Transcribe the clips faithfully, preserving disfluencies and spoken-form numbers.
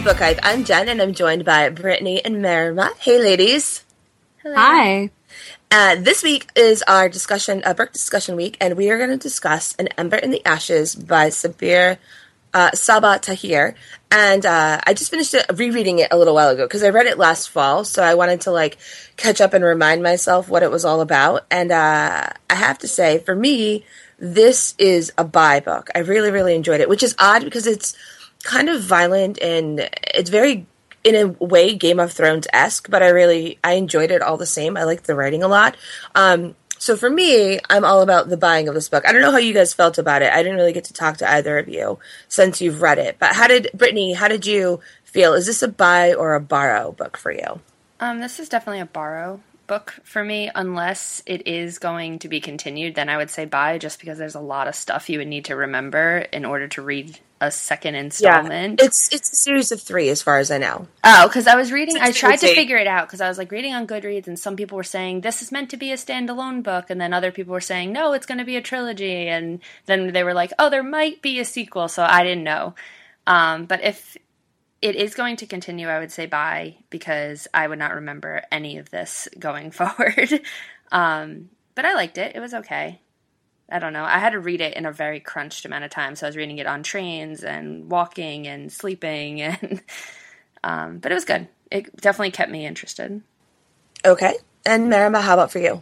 Book Hype. I'm Jen, and I'm joined by Brittany and Marima. Hey, ladies. Hello. Hi. Uh, this week is our discussion, uh, book discussion week, and we are going to discuss An Ember in the Ashes by Sabir uh, Sabaa Tahir. And uh, I just finished it, rereading it a little while ago because I read it last fall, so I wanted to like catch up and remind myself what it was all about. And uh, I have to say, for me, this is a buy book. I really, really enjoyed it, which is odd because it's kind of violent and it's very, in a way, Game of Thrones-esque, but I really, I enjoyed it all the same. I liked the writing a lot. Um, so for me, I'm all about the buying of this book. I don't know how you guys felt about it. I didn't really get to talk to either of you since you've read it. But how did, Brittany, how did you feel? Is this a buy or a borrow book for you? Um, this is definitely a borrow book for me, unless it is going to be continued. Then I would say buy, just because there's a lot of stuff you would need to remember in order to read a second installment. Yeah, it's it's a series of three as far as I know. Oh, because I was reading, I tried to eight. figure it out because I was like reading on Goodreads and some people were saying this is meant to be a standalone book, and then other people were saying no, it's going to be a trilogy, and then they were like, oh, there might be a sequel, so I didn't know. Um, but if it is going to continue, I would say buy, because I would not remember any of this going forward. um, but I liked it. It was okay. I don't know. I had to read it in a very crunched amount of time, so I was reading it on trains and walking and sleeping, and um, but it was good. It definitely kept me interested. Okay. And Marima, how about for you?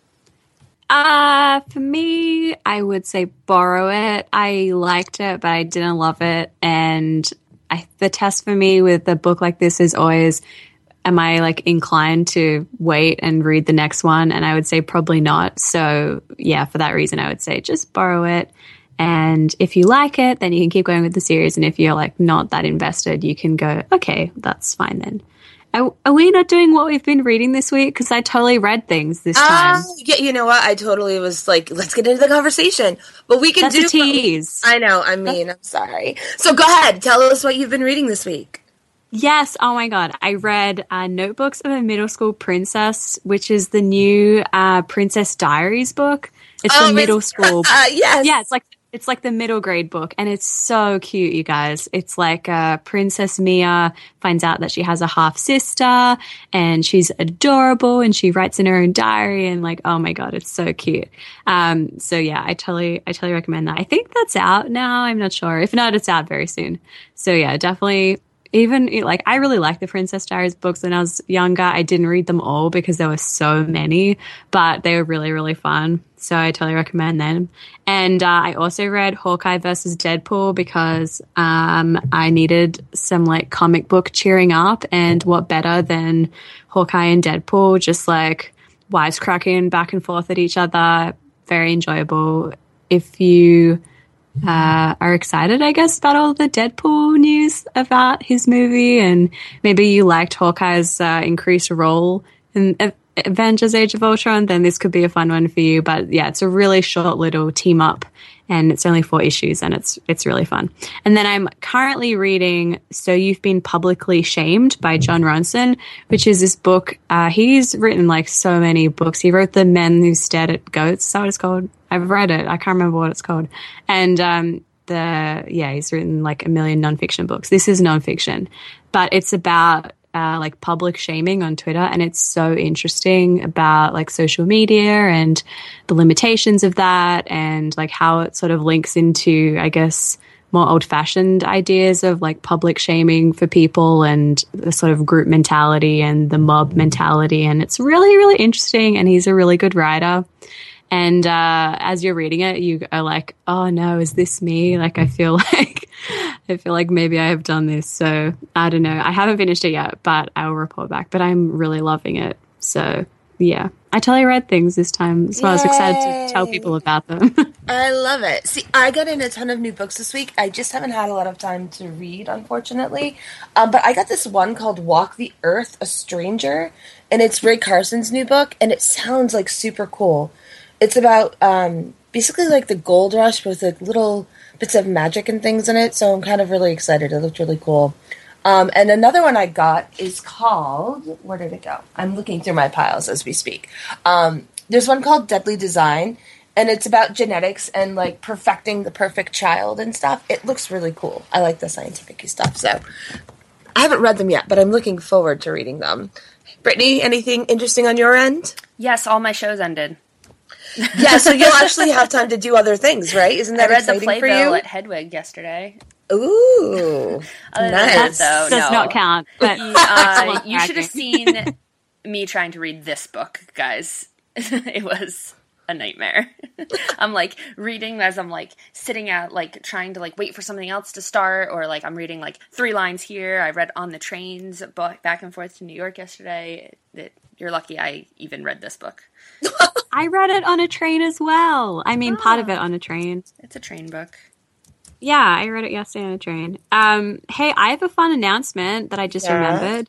Uh, for me, I would say borrow it. I liked it, but I didn't love it, and I, the test for me with a book like this is always, am I like inclined to wait and read the next one? And I would say probably not. So yeah, for that reason, I would say just borrow it. And if you like it, then you can keep going with the series. And if you're like not that invested, you can go, okay, that's fine then. Are, are we not doing what we've been reading this week? Because I totally read things this time. Uh, yeah, you know what? I totally was like, let's get into the conversation. But we can that's do a tease. I know. I mean, I'm sorry. So go ahead. Tell us what you've been reading this week. Yes. Oh, my God. I read uh, Notebooks of a Middle School Princess, which is the new uh, Princess Diaries book. It's oh, a middle school. Uh, yes. Yeah, it's like it's like the middle grade book, and it's so cute, you guys. It's like uh, Princess Mia finds out that she has a half-sister, and she's adorable, and she writes in her own diary, and like, oh, my God, it's so cute. Um, so, yeah, I totally, I totally recommend that. I think that's out now. I'm not sure. If not, it's out very soon. So, yeah, definitely. Even, like, I really liked the Princess Diaries books when I was younger. I didn't read them all because there were so many, but they were really, really fun. So I totally recommend them. And uh, I also read Hawkeye versus Deadpool because um, I needed some, like, comic book cheering up. And what better than Hawkeye and Deadpool just, like, wisecracking back and forth at each other. Very enjoyable. If you uh, are excited, I guess, about all the Deadpool news about his movie, and maybe you liked Hawkeye's uh, increased role in Avengers Age of Ultron, then this could be a fun one for you. But yeah, it's a really short little team up, and it's only four issues, and it's it's really fun. And then I'm currently reading So You've Been Publicly Shamed by Jon Ronson, which is this book. Uh, he's written like so many books. He wrote The Men Who Stared at Goats. Is that what it's called? I've read it. I can't remember what it's called. And um, the yeah, he's written like a million nonfiction books. This is nonfiction, but it's about Uh, like public shaming on Twitter, and it's so interesting about like social media and the limitations of that, and like how it sort of links into, I guess, more old-fashioned ideas of like public shaming for people and the sort of group mentality and the mob mentality. And it's really, really interesting, and he's a really good writer. And uh, as you're reading it, you are like, oh no, is this me? Like, I feel like, I feel like maybe I have done this. So I don't know. I haven't finished it yet, but I will report back. But I'm really loving it. So yeah, I totally read things this time. So Yay. I was excited to tell people about them. I love it. See, I got in a ton of new books this week. I just haven't had a lot of time to read, unfortunately. Um, but I got this one called Walk the Earth, A Stranger. And it's Ray Carson's new book. And it sounds like super cool. It's about um, basically like the gold rush, but with like little bits of magic and things in it. So I'm kind of really excited. It looked really cool. Um, and another one I got is called, where did it go? I'm looking through my piles as we speak. Um, there's one called Deadly Design, and it's about genetics and like perfecting the perfect child and stuff. It looks really cool. I like the scientific stuff. So I haven't read them yet, but I'm looking forward to reading them. Brittany, anything interesting on your end? Yes, all my shows ended. Yeah, so you'll actually have time to do other things, right? Isn't that I read exciting the for playbill you? at Hedwig yesterday. Ooh, Other nice. than that, though, Does no. not count. But Uh, you should have seen me trying to read this book, guys. It was a nightmare. I'm like reading as I'm like sitting at like trying to like wait for something else to start, or like I'm reading like three lines here. I read on the trains back and forth to New York yesterday. It, you're lucky I even read this book. I read it on a train as well. I mean, part of Ah. it on a train. It's a train book. Yeah, I read it yesterday on a train. Um, hey, I have a fun announcement that I just Yeah. remembered.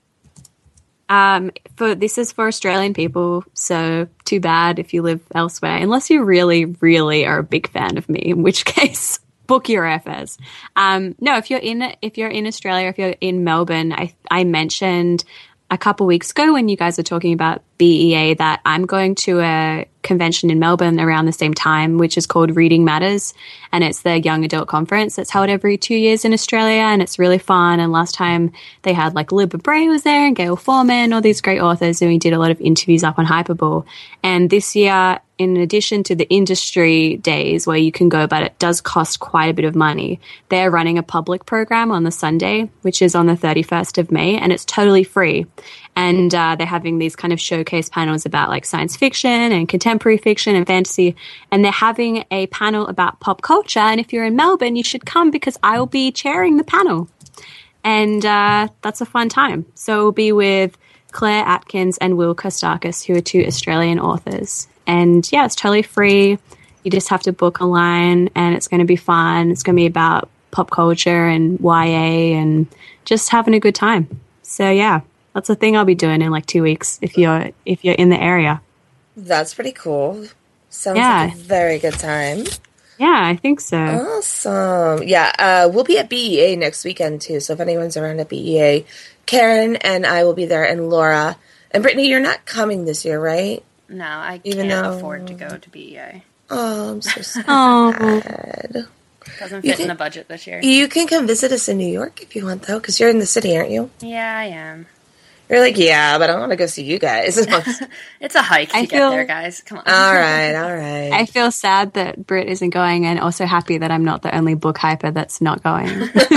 Um, for this is for Australian people, so too bad if you live elsewhere, unless you really, really are a big fan of me, in which case book your airfares. Um, no, if you're in if you're in Australia, if you're in Melbourne, I I mentioned a couple weeks ago when you guys were talking about B E A that I'm going to a convention in Melbourne around the same time, which is called Reading Matters, and it's the young adult conference that's held every two years in Australia, and it's really fun. And last time they had like Libba Bray was there and Gail Foreman, all these great authors, and we did a lot of interviews up on Hyperball. And this year, in addition to the industry days where you can go, but it does cost quite a bit of money, they're running a public program on the Sunday, which is on the thirty-first of May, and it's totally free. And uh, they're having these kind of showcase panels about like science fiction and contemporary fiction and fantasy. And they're having a panel about pop culture. And if you're in Melbourne, you should come because I will be chairing the panel. And uh, that's a fun time. So we'll be with Claire Atkins and Will Kostakis, who are two Australian authors. And yeah, it's totally free. You just have to book online and it's going to be fun. It's going to be about pop culture and Y A and just having a good time. So yeah. That's a thing I'll be doing in like two weeks if you're if you're in the area. That's pretty cool. Sounds Yeah. like a very good time. Yeah, I think so. Awesome. Yeah, uh, we'll be at B E A next weekend too. So if anyone's around at B E A, Karen and I will be there, and Laura. And Brittany, you're not coming this year, right? No, I Even can't though- afford to go to B E A. Oh, I'm so sad. Oh, Doesn't You fit in can- the budget this year. You can come visit us in New York if you want, though, because you're in the city, aren't you? Yeah, I am. You're like, yeah, but I want to go see you guys. all It's a hike to I get feel- there, guys. Come on. right, all right. I feel sad that Britt isn't going, and also happy that I'm not the only book hyper that's not going.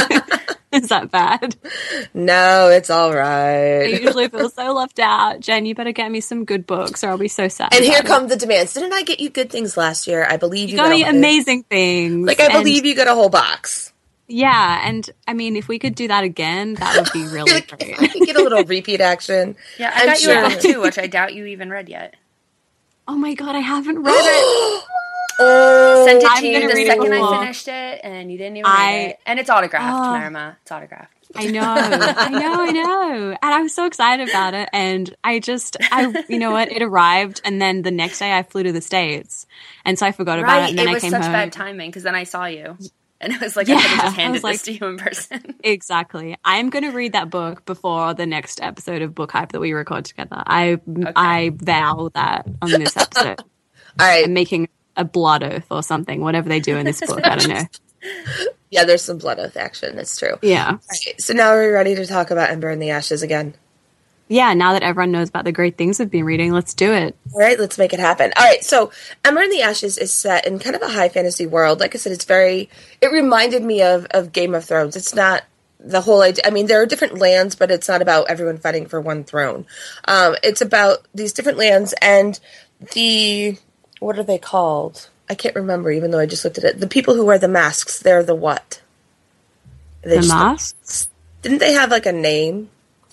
Is that bad? No, it's all I right. usually feel so left out. Jen, you better get me some good books, or I'll be so sad. And here about it. come the demands. Didn't I get you good things last year? I believe you, You got me a- amazing things. Like, I and- believe you got a whole box. Yeah, and I mean, if we could do that again, that would be really Like, great. I can get a little repeat action. Yeah, I I'm got you a sure. book too, which I doubt you even read yet. Oh my god, I haven't read it. Oh, Sent it I'm to you gonna the read it second I before. finished it, and you didn't even I- read it. And it's autographed, Oh. Marima. It's autographed. I know, I know, I know. And I'm so excited about it. And I just, I, you know what? It arrived, and then the next day I flew to the States, and so I forgot about it. Right, And then it I was came such home. bad timing because then I saw you, and it was like Yeah, I could have I just handed was like- this to you in person. Exactly. I'm going to read that book before the next episode of Book Hype that we record together. I, I vow that on this episode. all right. I'm making a blood oath or something, whatever they do in this book. I don't know. Yeah, there's some blood oath action. That's true. Yeah. All right, so now we're ready to talk about Ember in the Ashes again. Yeah. Now that everyone knows about the great things we've been reading, let's do it. All right, let's make it happen. All right, so Ember in the Ashes is set in kind of a high fantasy world. Like I said, it's very, it reminded me of, of Game of Thrones. It's not the whole idea. I mean, there are different lands, but it's not about everyone fighting for one throne. Um, it's about these different lands and the, what are they called? I can't remember, even though I just looked at it. The people who wear the masks, they're the what? They The just- masks? Didn't they have like a name?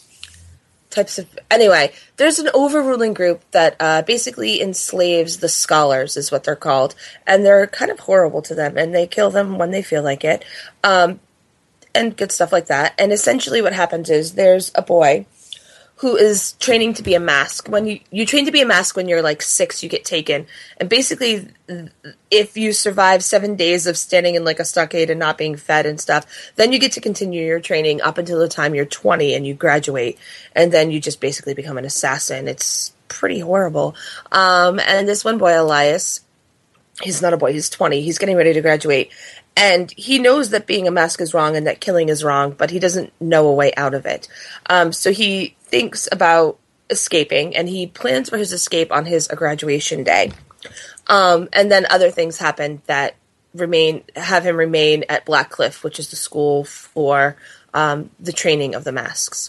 Types of anyway, there's an overruling group that uh, basically enslaves the scholars, is what they're called, and they're kind of horrible to them, and they kill them when they feel like it, um, and good stuff like that. And essentially, what happens is there's a boy who is training to be a mask. When you you train to be a mask when you're like six, you get taken, and basically, if you survive seven days of standing in like a stockade and not being fed and stuff, then you get to continue your training up until the time you're twenty and you graduate, and then you just basically become an assassin. It's pretty horrible. Um, and this one boy, Elias, he's not a boy, he's twenty, he's getting ready to graduate, And he knows that being a mask is wrong and that killing is wrong, but he doesn't know a way out of it. Um, so he thinks about escaping, and he plans for his escape on his graduation day. Um, and then other things happen that remain have him remain at Blackcliff, which is the school for um, the training of the masks.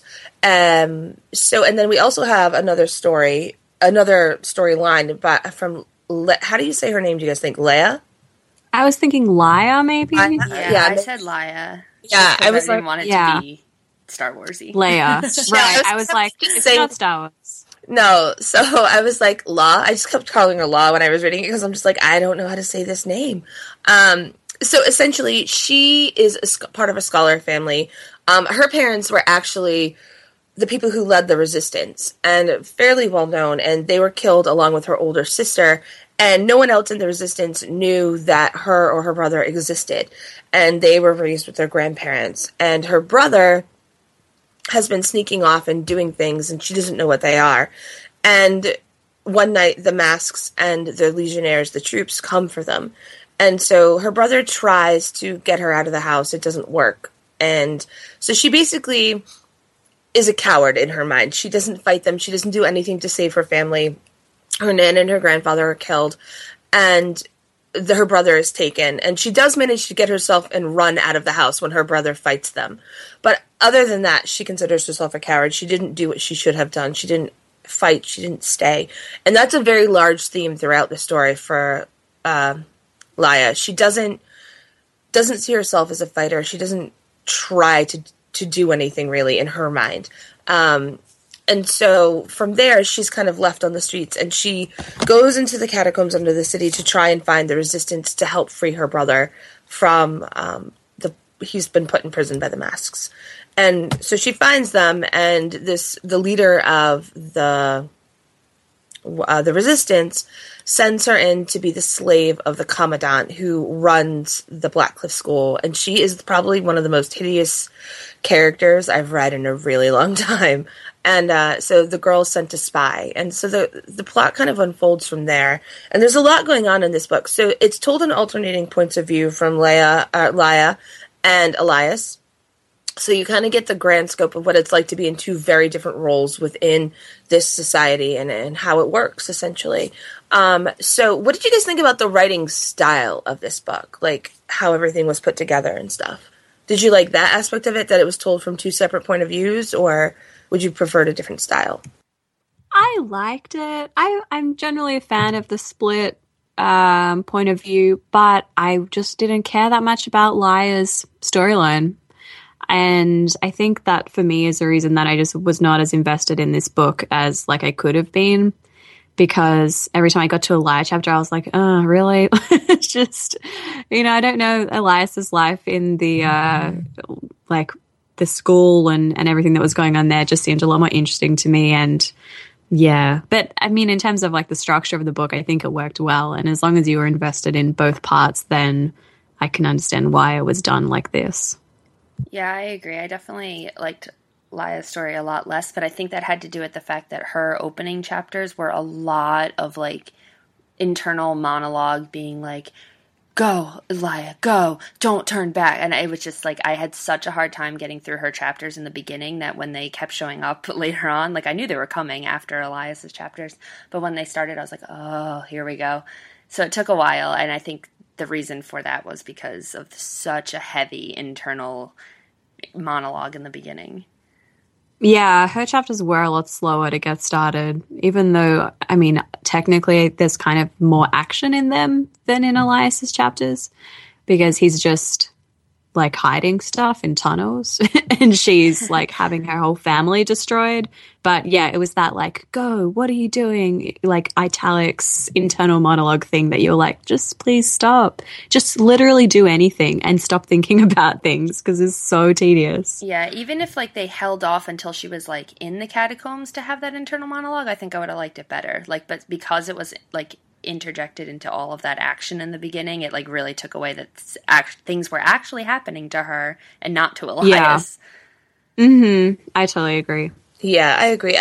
Um, so, and then we also have another story, another storyline about from Le- how do you say her name? Do you guys think Leia? I was thinking Laia, maybe. Yeah, Yeah, I no- said Laia. Yeah, I I was didn't like, want it yeah. to be Star Warsy. Leia. Right. I was like, just it's saying- not Star Wars. No, so I was like, Law. I just kept calling her Law when I was reading it because I'm just like, I don't know how to say this name. Um, so essentially, she is a sc- part of a scholar family. Um, her parents were actually the people who led the resistance and fairly well known, and they were killed along with her older sister. And no one else in the resistance knew that her or her brother existed. And they were raised with their grandparents. And her brother has been sneaking off and doing things, and she doesn't know what they are. And one night, the masks and the legionnaires, the troops, come for them. And so her brother tries to get her out of the house. It doesn't work. And so she basically is a coward in her mind. She doesn't fight them. She doesn't do anything to save her family. Her nan and her grandfather are killed, and the, her brother is taken. And she does manage to get herself and run out of the house when her brother fights them. But other than that, she considers herself a coward. She didn't do what she should have done. She didn't fight. She didn't stay. And that's a very large theme throughout the story for uh, Laia. She doesn't doesn't see herself as a fighter. She doesn't try to to do anything really in her mind. Um, and so from there, she's kind of left on the streets, and she goes into the catacombs under the city to try and find the resistance to help free her brother from um, the. He's been put in prison by the masks, and so she finds them, and this the leader of the uh, the resistance sends her in to be the slave of the commandant who runs the Blackcliff School, and she is probably one of the most hideous characters I've read in a really long time. And uh, so the girl is sent to spy, and so the the plot kind of unfolds from there. And there's a lot going on in this book. So it's told in alternating points of view from Leia, uh, Laia and Elias. So you kind of get the grand scope of what it's like to be in two very different roles within this society and, and how it works, essentially. Um, so what did you guys think about the writing style of this book? Like, how everything was put together and stuff? Did you like that aspect of it, that it was told from two separate point of views, or would you prefer a different style? I liked it. I, I'm generally a fan of the split um, point of view, but I just didn't care that much about Laia's storyline. And I think that for me is the reason that I just was not as invested in this book as like I could have been, because every time I got to a Laia chapter, I was like, oh, really? It's just, you know, I don't know Elias's life in the, uh, like the school and, and everything that was going on there just seemed a lot more interesting to me. And yeah, but I mean, in terms of like the structure of the book, I think it worked well. And as long as you were invested in both parts, then I can understand why it was done like this. Yeah, I agree. I definitely liked Laia's story a lot less, but I think that had to do with the fact that her opening chapters were a lot of like internal monologue being like, go, Laia, go, don't turn back. And it was just like, I had such a hard time getting through her chapters in the beginning that when they kept showing up later on, like I knew they were coming after Elias's chapters, but when they started, I was like, oh, here we go. So it took a while, and I think the reason for that was because of such a heavy internal monologue in the beginning. Yeah, her chapters were a lot slower to get started, even though, I mean, technically there's kind of more action in them than in Elias's chapters, because he's just like hiding stuff in tunnels and she's like having her whole family destroyed. But yeah, it was that like, go, what are you doing? Like italics internal monologue thing that you're like, just please stop. Just literally do anything and stop thinking about things, because it's so tedious. Yeah, even if like they held off until she was like in the catacombs to have that internal monologue, I think I would have liked it better. Like, but because it was like interjected into all of that action in the beginning, it like really took away that act- things were actually happening to her and not to Elias. Yeah. Mm-hmm. I totally agree. Yeah, I agree. I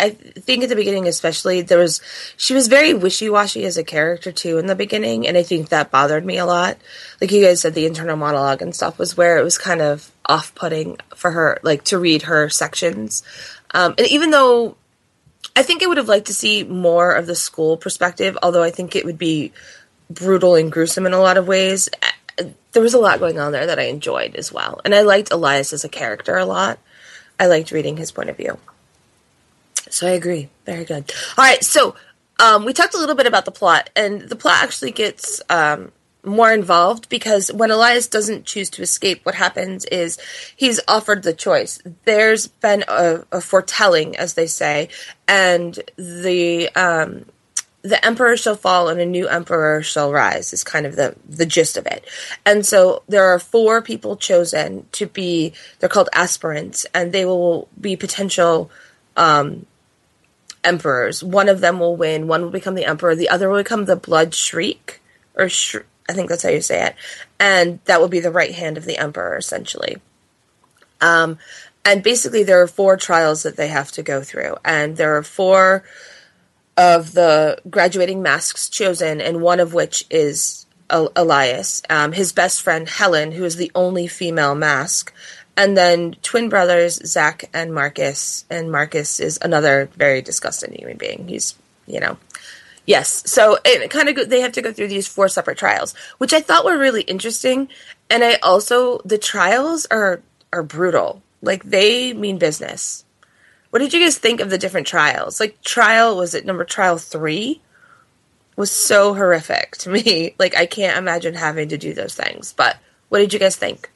think at the beginning especially, there was she was very wishy-washy as a character too in the beginning, and I think that bothered me a lot. Like you guys said, the internal monologue and stuff was where it was kind of off-putting for her, like to read her sections. Um, and even though I think I would have liked to see more of the school perspective, although I think it would be brutal and gruesome in a lot of ways, there was a lot going on there that I enjoyed as well. And I liked Elias as a character a lot. I liked reading his point of view. So I agree. Very good. All right, so um, we talked a little bit about the plot, and the plot actually gets um, more involved because when Elias doesn't choose to escape, what happens is he's offered the choice. There's been a, a foretelling, as they say, and the um, the emperor shall fall and a new emperor shall rise is kind of the, the gist of it. And so there are four people chosen to be, they're called aspirants, and they will be potential um, emperors. One of them will win, one will become the emperor, the other will become the blood shriek, or sh- I think that's how you say it, and that will be the right hand of the emperor, essentially. Um, and basically there are four trials that they have to go through, and there are four of the graduating masks chosen, and one of which is Elias, um, his best friend Helen, who is the only female mask, and then twin brothers Zach and Marcus, and Marcus is another very disgusting human being. He's, you know, yes. So it kind of go, they have to go through these four separate trials, which I thought were really interesting, and I also the trials are are brutal. Like they mean business. What did you guys think of the different trials? Like, trial, was it number trial three? Was so horrific to me. Like, I can't imagine having to do those things. But what did you guys think?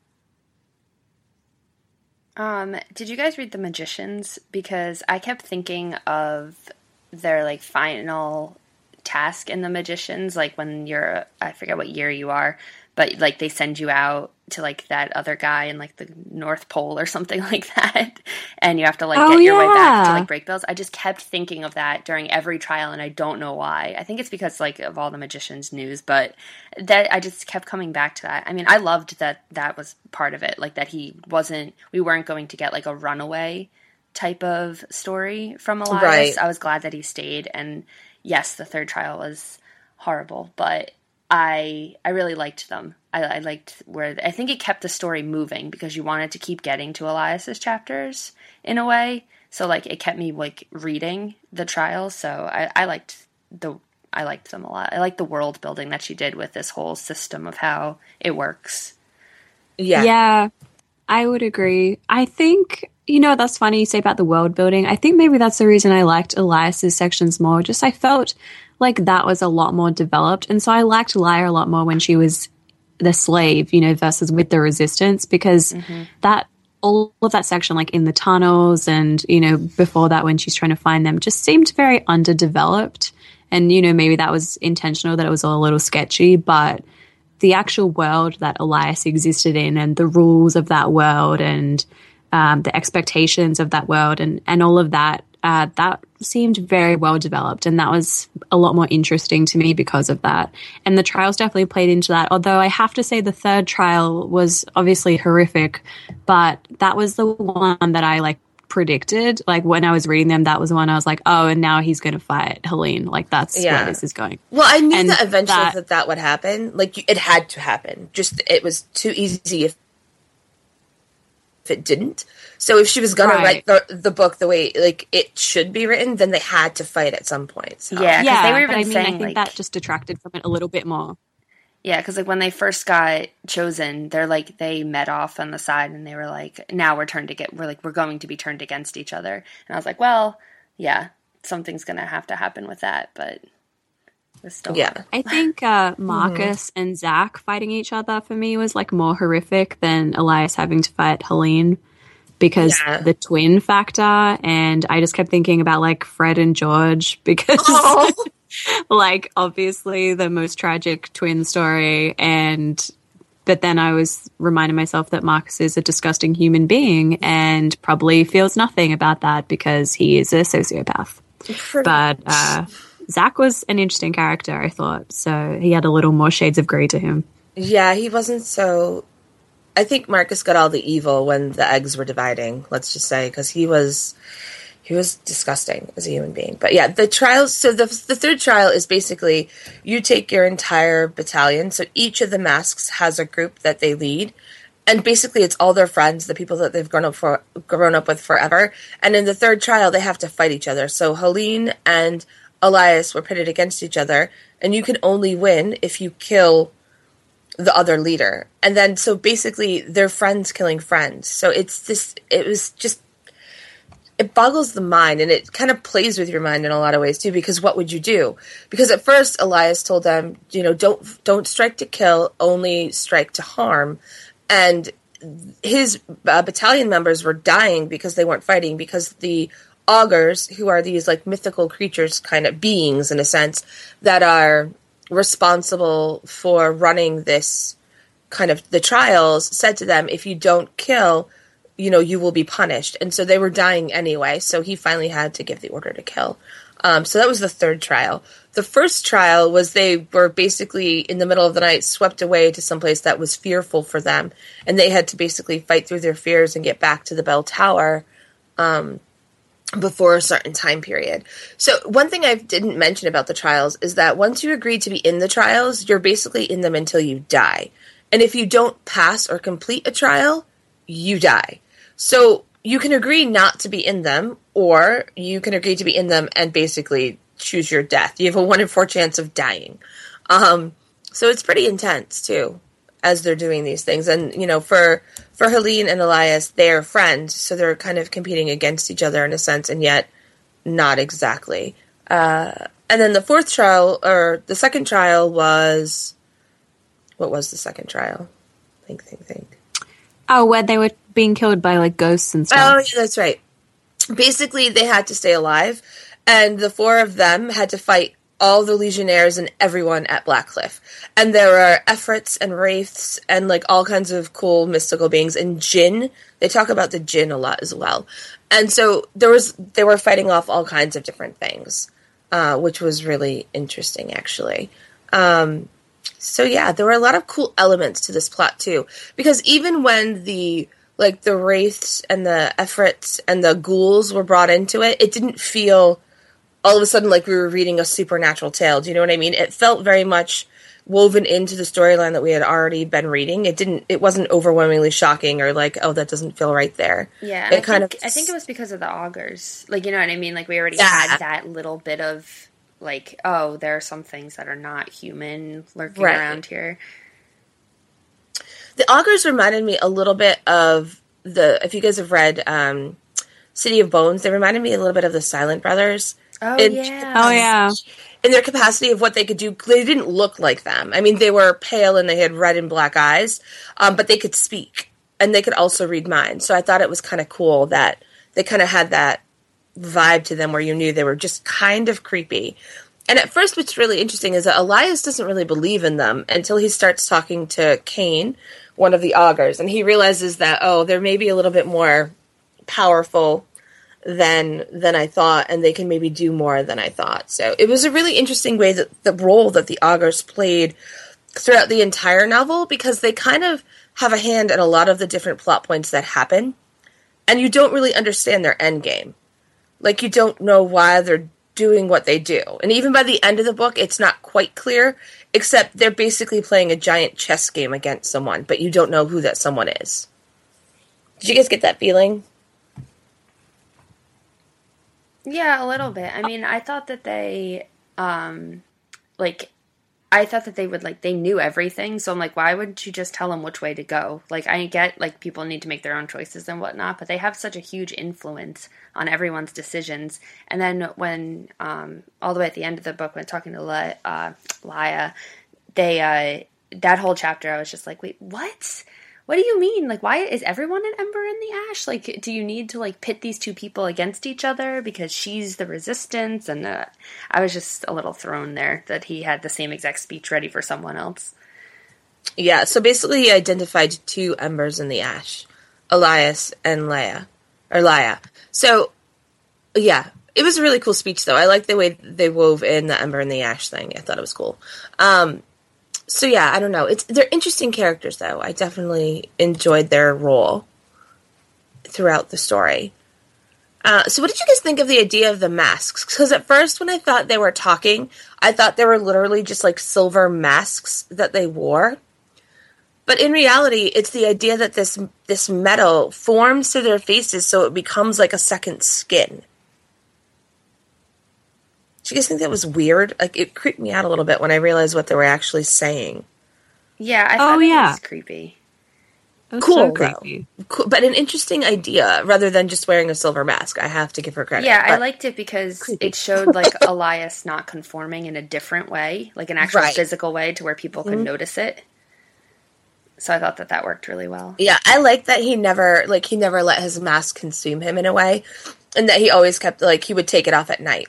Um, did you guys read The Magicians? Because I kept thinking of their, like, final task in The Magicians. Like, when you're, I forget what year you are, but, like, they send you out to, like, that other guy in, like, the North Pole or something like that. And you have to, like, oh, get your yeah. way back to, like, break bills. I just kept thinking of that during every trial, and I don't know why. I think it's because, like, of all the Magicians news, but that I just kept coming back to that. I mean, I loved that that was part of it. Like, that he wasn't, we weren't going to get, like, a runaway type of story from Elias. Right. I was glad that he stayed. And, yes, the third trial was horrible, but I I really liked them. I, I liked where I think it kept the story moving because you wanted to keep getting to Elias's chapters in a way. So like it kept me like reading the trials. So I, I liked the I liked them a lot. I liked the world building that she did with this whole system of how it works. Yeah. Yeah, I would agree. I think, you know, that's funny you say about the world building. I think maybe that's the reason I liked Elias's sections more. Just I felt like that was a lot more developed. And so I liked Lyra a lot more when she was the slave, you know, versus with the resistance, because mm-hmm. that all of that section, like in the tunnels and, you know, before that when she's trying to find them, just seemed very underdeveloped. And, you know, maybe that was intentional, that it was all a little sketchy, but the actual world that Elias existed in and the rules of that world and um, the expectations of that world and, and all of that, Uh, that seemed very well developed, and that was a lot more interesting to me because of that. And the trials definitely played into that, although I have to say the third trial was obviously horrific, but that was the one that I, like, predicted. Like, when I was reading them, that was the one I was like, oh, and now he's going to fight Helene. Like, that's yeah. where this is going. Well, I knew and that eventually that, that, that would happen. Like, it had to happen. Just, it was too easy if if it didn't. So if she was going right. to write the, the book the way like it should be written, then they had to fight at some point. So. Yeah, because yeah, they were even I mean, saying, I think like, that just detracted from it a little bit more. Yeah, because like when they first got chosen, they're like they met off on the side, and they were like, "Now we're turned to get we're like we're going to be turned against each other." And I was like, "Well, yeah, something's gonna have to happen with that," but. Still yeah, hard. I think uh, Marcus mm-hmm. and Zach fighting each other for me was like more horrific than Elias having to fight Helene because yeah. the twin factor. And I just kept thinking about like Fred and George because oh. like obviously the most tragic twin story. And but then I was reminding myself that Marcus is a disgusting human being and probably feels nothing about that because he is a sociopath. But uh Zach was an interesting character, I thought. So he had a little more shades of grey to him. Yeah, he wasn't so... I think Marcus got all the evil when the eggs were dividing, let's just say, because he was he he was disgusting as a human being. But yeah, the trials, so the the third trial is basically you take your entire battalion, so each of the masks has a group that they lead, and basically it's all their friends, the people that they've grown up for grown up with forever, and in the third trial they have to fight each other. So Helene and Elias were pitted against each other, and you can only win if you kill the other leader. And then so basically they're friends killing friends. So it's this, it was just, it boggles the mind, and it kind of plays with your mind in a lot of ways too, because what would you do? Because at first Elias told them, you know, don't don't strike to kill, only strike to harm. And his uh, battalion members were dying because they weren't fighting, because the augurs, who are these like mythical creatures, kind of beings in a sense, that are responsible for running this kind of the trials, said to them, if you don't kill, you know, you will be punished. And so they were dying anyway, so he finally had to give the order to kill. Um, so that was the third trial. The first trial was they were basically in the middle of the night swept away to someplace that was fearful for them, and they had to basically fight through their fears and get back to the bell tower um, before a certain time period. So one thing I didn't mention about the trials is that once you agree to be in the trials, you're basically in them until you die. And if you don't pass or complete a trial, you die. So you can agree not to be in them, or you can agree to be in them and basically choose your death. You have a one in four chance of dying. Um, so it's pretty intense, too, as they're doing these things. And, you know, for for Helene and Elias, they're friends, so they're kind of competing against each other in a sense, and yet not exactly. Uh, and then the fourth trial, or the second trial was... What was the second trial? Think, think, think. Oh, where they were being killed by, like, ghosts and stuff. Oh, yeah, that's right. Basically, they had to stay alive, and the four of them had to fight all the Legionnaires and everyone at Blackcliff. And there are Efrits and Wraiths and, like, all kinds of cool mystical beings. And Jinn, they talk about the Jinn a lot as well. And so there was, they were fighting off all kinds of different things, uh, which was really interesting, actually. Um... So yeah, there were a lot of cool elements to this plot too, because even when the like the wraiths and the Efrits and the ghouls were brought into it, it didn't feel all of a sudden like we were reading a supernatural tale. Do you know what I mean? It felt very much woven into the storyline that we had already been reading. It didn't. It wasn't overwhelmingly shocking or like, oh, that doesn't feel right there. Yeah, it I kind think, of. I think it was because of the augurs. Like, you know what I mean? Like we already yeah. had that little bit of. Like, oh, there are some things that are not human lurking right. around here. The augurs reminded me a little bit of the, if you guys have read um, City of Bones, they reminded me a little bit of the Silent Brothers. Oh, in, yeah. Oh, yeah. In their capacity of what they could do. They didn't look like them. I mean, they were pale and they had red and black eyes, um, but they could speak. And they could also read minds. So I thought it was kind of cool that they kind of had that vibe to them where you knew they were just kind of creepy. And at first what's really interesting is that Elias doesn't really believe in them until he starts talking to Cain, one of the augurs, and he realizes that, oh, they're maybe a little bit more powerful than than I thought, and they can maybe do more than I thought. So it was a really interesting way that the role that the augurs played throughout the entire novel, because they kind of have a hand in a lot of the different plot points that happen, and you don't really understand their end game. Like, you don't know why they're doing what they do. And even by the end of the book, it's not quite clear, except they're basically playing a giant chess game against someone, but you don't know who that someone is. Did you guys get that feeling? Yeah, a little bit. I mean, I thought that they, um, like... I thought that they would, like, they knew everything, so I'm like, why wouldn't you just tell them which way to go? Like, I get, like, people need to make their own choices and whatnot, but they have such a huge influence on everyone's decisions. And then when, um, all the way at the end of the book, when talking to La- uh, Laia, they, uh, that whole chapter, I was just like, wait, what? What do you mean? Like, why is everyone an ember in the ash? Like, do you need to, like, pit these two people against each other because she's the resistance? And uh, I was just a little thrown there that he had the same exact speech ready for someone else. Yeah, so basically he identified two embers in the ash, Elias and Laia, or Laia. So, yeah, it was a really cool speech, though. I like the way they wove in the ember in the ash thing. I thought it was cool. Um... So yeah, I don't know. It's they're interesting characters, though. I definitely enjoyed their role throughout the story. Uh, so what did you guys think of the idea of the masks? Because at first when I thought they were talking, I thought they were literally just like silver masks that they wore. But in reality, it's the idea that this this metal forms to their faces so it becomes like a second skin. Do you guys think that was weird? Like, it creeped me out a little bit when I realized what they were actually saying. Yeah, I thought oh, it yeah. was creepy. It was Cool, so though. creepy. Cool, but an interesting idea rather than just wearing a silver mask. I have to give her credit. Yeah, I but- liked it because creepy. it showed like Elias not conforming in a different way, like an actual Right. physical way to where people could Mhm. notice it. So I thought that that worked really well. Yeah, I like that he never, like, he never let his mask consume him in a way, and that he always kept, like, he would take it off at night.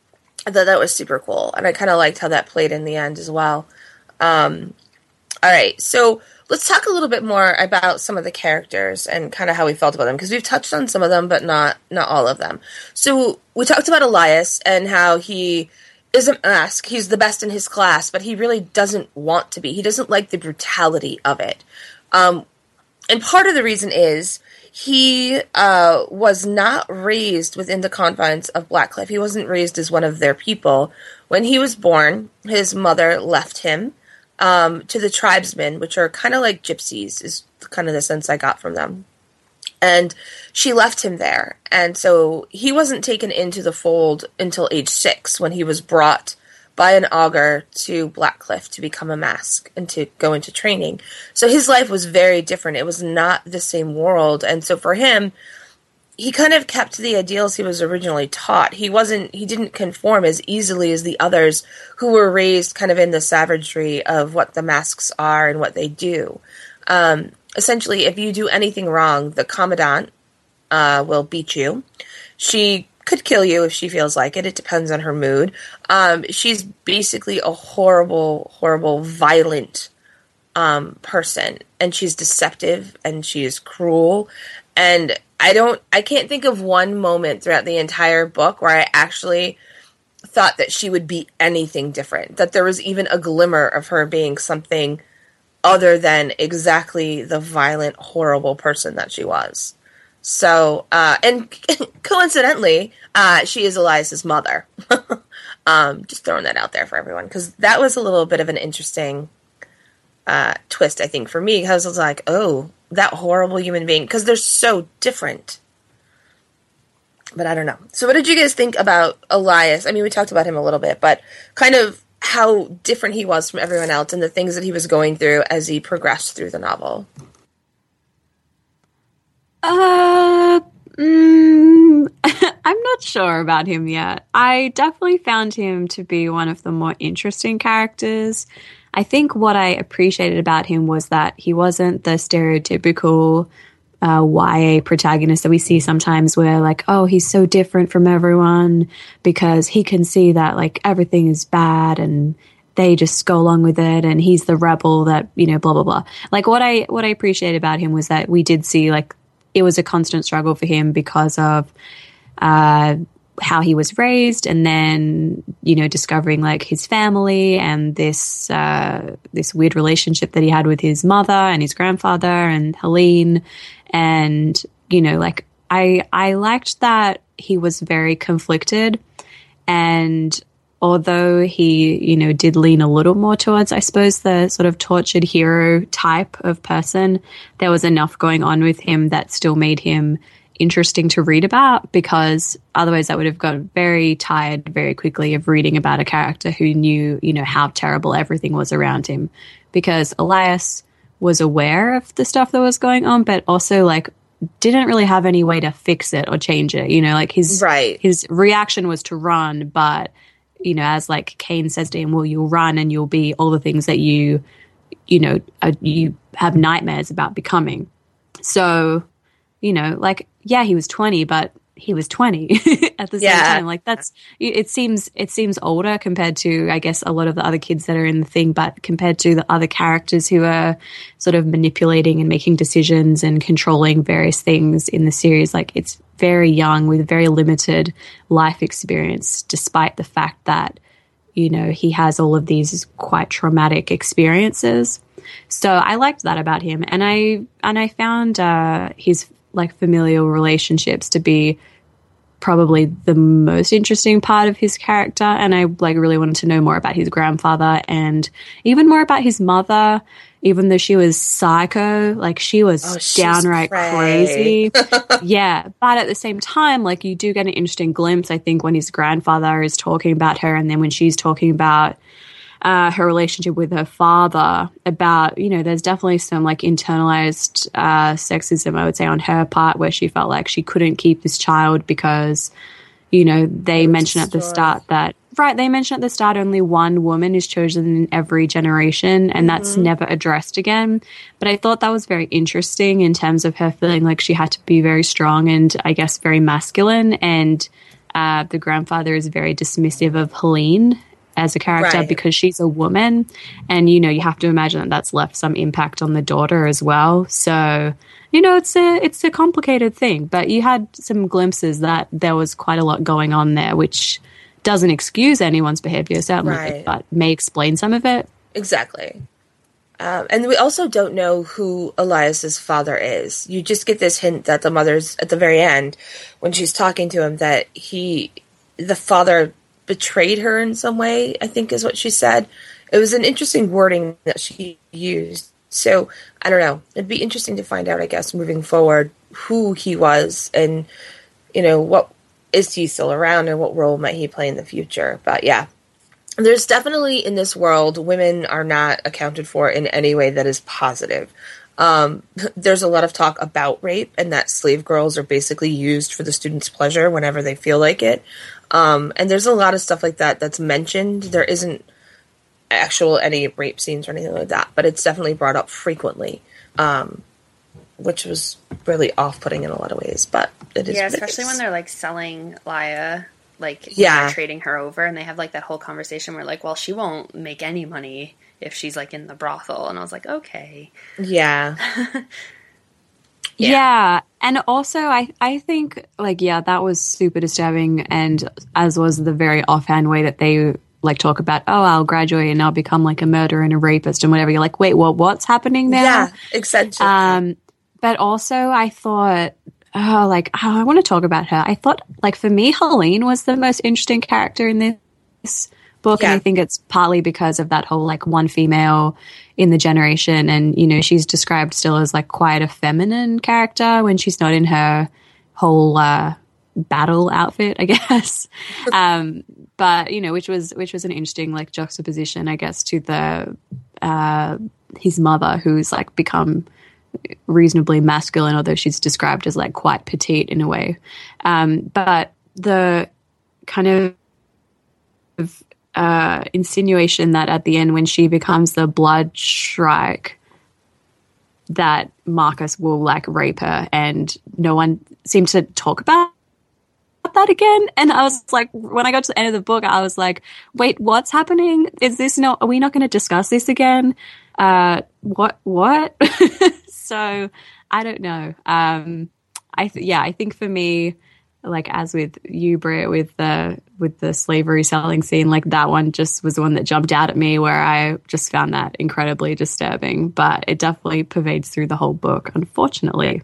I thought that was super cool, and I kind of liked how that played in the end as well. Um, all right, so let's talk a little bit more about some of the characters and kind of how we felt about them, because we've touched on some of them, but not not all of them. So we talked about Elias and how he is a mask. He's the best in his class, but he really doesn't want to be. He doesn't like the brutality of it. Um, and part of the reason is he uh, was not raised within the confines of Blackcliff. He wasn't raised as one of their people. When he was born, his mother left him um, to the tribesmen, which are kind of like gypsies, is kind of the sense I got from them. And she left him there. And so he wasn't taken into the fold until age six, when he was brought by an augur to Blackcliff to become a mask and to go into training. So his life was very different. It was not the same world. And so for him, he kind of kept to the ideals he was originally taught. He wasn't, he didn't conform as easily as the others who were raised kind of in the savagery of what the masks are and what they do. Um, essentially, if you do anything wrong, the commandant uh, will beat you. She could kill you if she feels like it. It depends on her mood. Um, she's basically a horrible, horrible, violent um, person. And she's deceptive and she is cruel. And I don't, I can't think of one moment throughout the entire book where I actually thought that she would be anything different. That there was even a glimmer of her being something other than exactly the violent, horrible person that she was. So, uh, and coincidentally, uh, she is Elias's mother. um, just throwing that out there for everyone, because that was a little bit of an interesting uh, twist, I think, for me, because I was like, oh, that horrible human being, because they're so different. But I don't know. So what did you guys think about Elias? I mean, we talked about him a little bit, but kind of how different he was from everyone else and the things that he was going through as he progressed through the novel. Uh, mm, I'm not sure about him yet. I definitely found him to be one of the more interesting characters. I think what I appreciated about him was that he wasn't the stereotypical uh, Y A protagonist that we see sometimes where, like, oh, he's so different from everyone because he can see that, like, everything is bad and they just go along with it and he's the rebel that, you know, blah, blah, blah. Like, what I what I appreciated about him was that we did see, like, it was a constant struggle for him because of uh, how he was raised, and then, you know, discovering like his family and this uh, this weird relationship that he had with his mother and his grandfather and Helene, and, you know, like I I liked that he was very conflicted, and although he, you know, did lean a little more towards, I suppose, the sort of tortured hero type of person, there was enough going on with him that still made him interesting to read about, because otherwise I would have got very tired very quickly of reading about a character who knew, you know, how terrible everything was around him. Because Elias was aware of the stuff that was going on, but also, like, didn't really have any way to fix it or change it. You know, like his right. his reaction was to run, but, you know, as like Cain says to him, well, you'll run and you'll be all the things that you, you know, uh, you have nightmares about becoming. So, you know, like, yeah, he was twenty, but he was twenty at the same yeah. time. Like, that's, it seems, it seems older compared to, I guess, a lot of the other kids that are in the thing, but compared to the other characters who are sort of manipulating and making decisions and controlling various things in the series, like, it's very young with very limited life experience, despite the fact that, you know, he has all of these quite traumatic experiences. So I liked that about him. And I, and I found uh, his, like, familial relationships to be probably the most interesting part of his character, and I like really wanted to know more about his grandfather and even more about his mother. Even though she was psycho, like she was oh, downright cray. crazy. Yeah, but at the same time, like you do get an interesting glimpse, I think, when his grandfather is talking about her, and then when she's talking about uh, her relationship with her father, about, you know, there's definitely some like internalized uh, sexism, I would say, on her part, where she felt like she couldn't keep this child because, you know, they mention at the start that, right, they mention at the start only one woman is chosen in every generation, and mm-hmm. that's never addressed again. But I thought that was very interesting in terms of her feeling like she had to be very strong and, I guess, very masculine. And uh, the grandfather is very dismissive of Helene as a character right. because she's a woman. And, you know, you have to imagine that that's left some impact on the daughter as well. So, you know, it's a it's a complicated thing. But you had some glimpses that there was quite a lot going on there, which doesn't excuse anyone's behavior, certainly, right. but may explain some of it. Exactly. Um, and we also don't know who Elias's father is. You just get this hint that the mother's, at the very end, when she's talking to him, that he, the father betrayed her in some way, I think is what she said. It was an interesting wording that she used. So, I don't know. It'd be interesting to find out, I guess, moving forward, who he was and, you know, what, is he still around and what role might he play in the future? But yeah, there's definitely in this world, women are not accounted for in any way that is positive. Um, there's a lot of talk about rape and that slave girls are basically used for the students' pleasure whenever they feel like it. Um, and there's a lot of stuff like that that's mentioned. There isn't actual any rape scenes or anything like that, but it's definitely brought up frequently. Um, which was really off-putting in a lot of ways, but it is. Yeah, especially when they're like selling Laya, like yeah, trading her over, and they have like that whole conversation where like, well, she won't make any money if she's like in the brothel, and I was like, okay, yeah. yeah, yeah, and also I I think like yeah, that was super disturbing, and as was the very offhand way that they like talk about, oh, I'll graduate and I'll become like a murderer and a rapist and whatever. You're like, wait, well, what's happening there? Yeah, essentially. Um, But also I thought, oh, like, oh, I want to talk about her. I thought, like, for me, Helene was the most interesting character in this book. Yeah. And I think it's partly because of that whole, like, one female in the generation. And, you know, she's described still as, like, quite a feminine character when she's not in her whole uh, battle outfit, I guess. um, but, you know, which was which was an interesting, like, juxtaposition, I guess, to the uh, his mother, who's, like, become reasonably masculine, although she's described as like quite petite in a way. Um, but the kind of uh, insinuation that at the end when she becomes the Blood Shrike, that Marcus will like rape her, and no one seemed to talk about that again. And I was like, when I got to the end of the book, I was like, wait, what's happening? Is this not, are we not going to discuss this again? Uh, what, what? So I don't know. Um, I th- yeah, I think for me, like as with you, Britt, with the with the slavery selling scene, like that one just was the one that jumped out at me, where I just found that incredibly disturbing. But it definitely pervades through the whole book, unfortunately.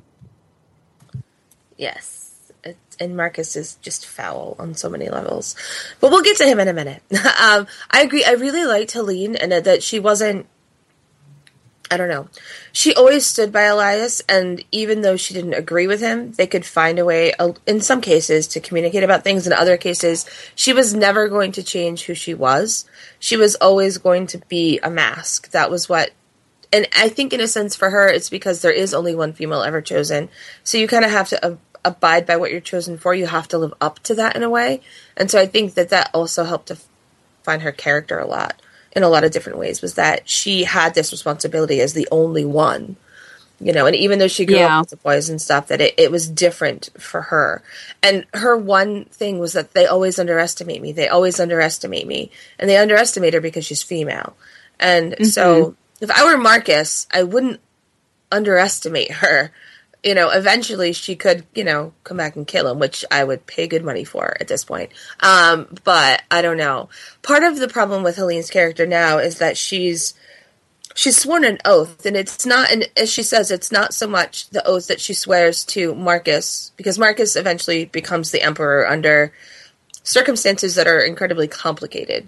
Yes, it, and Marcus is just foul on so many levels. But we'll get to him in a minute. um, I agree. I really liked Helene, and that she wasn't. I don't know. She always stood by Elias, and even though she didn't agree with him, they could find a way, in some cases, to communicate about things. In other cases, she was never going to change who she was. She was always going to be a mask. That was what... And I think, in a sense, for her, it's because there is only one female ever chosen. So you kind of have to ab- abide by what you're chosen for. You have to live up to that in a way. And so I think that that also helped to find her character a lot. In a lot of different ways, was that she had this responsibility as the only one, you know, and even though she grew yeah. up with the boys and stuff, that it, it was different for her. And her one thing was that they always underestimate me. They always underestimate me. And they underestimate her because she's female. And mm-hmm. so if I were Marcus, I wouldn't underestimate her. You know, eventually she could, you know, come back and kill him, which I would pay good money for at this point. Um, but I don't know. Part of the problem with Helene's character now is that she's she's sworn an oath, and it's not, and as she says, it's not so much the oath that she swears to Marcus, because Marcus eventually becomes the emperor under circumstances that are incredibly complicated.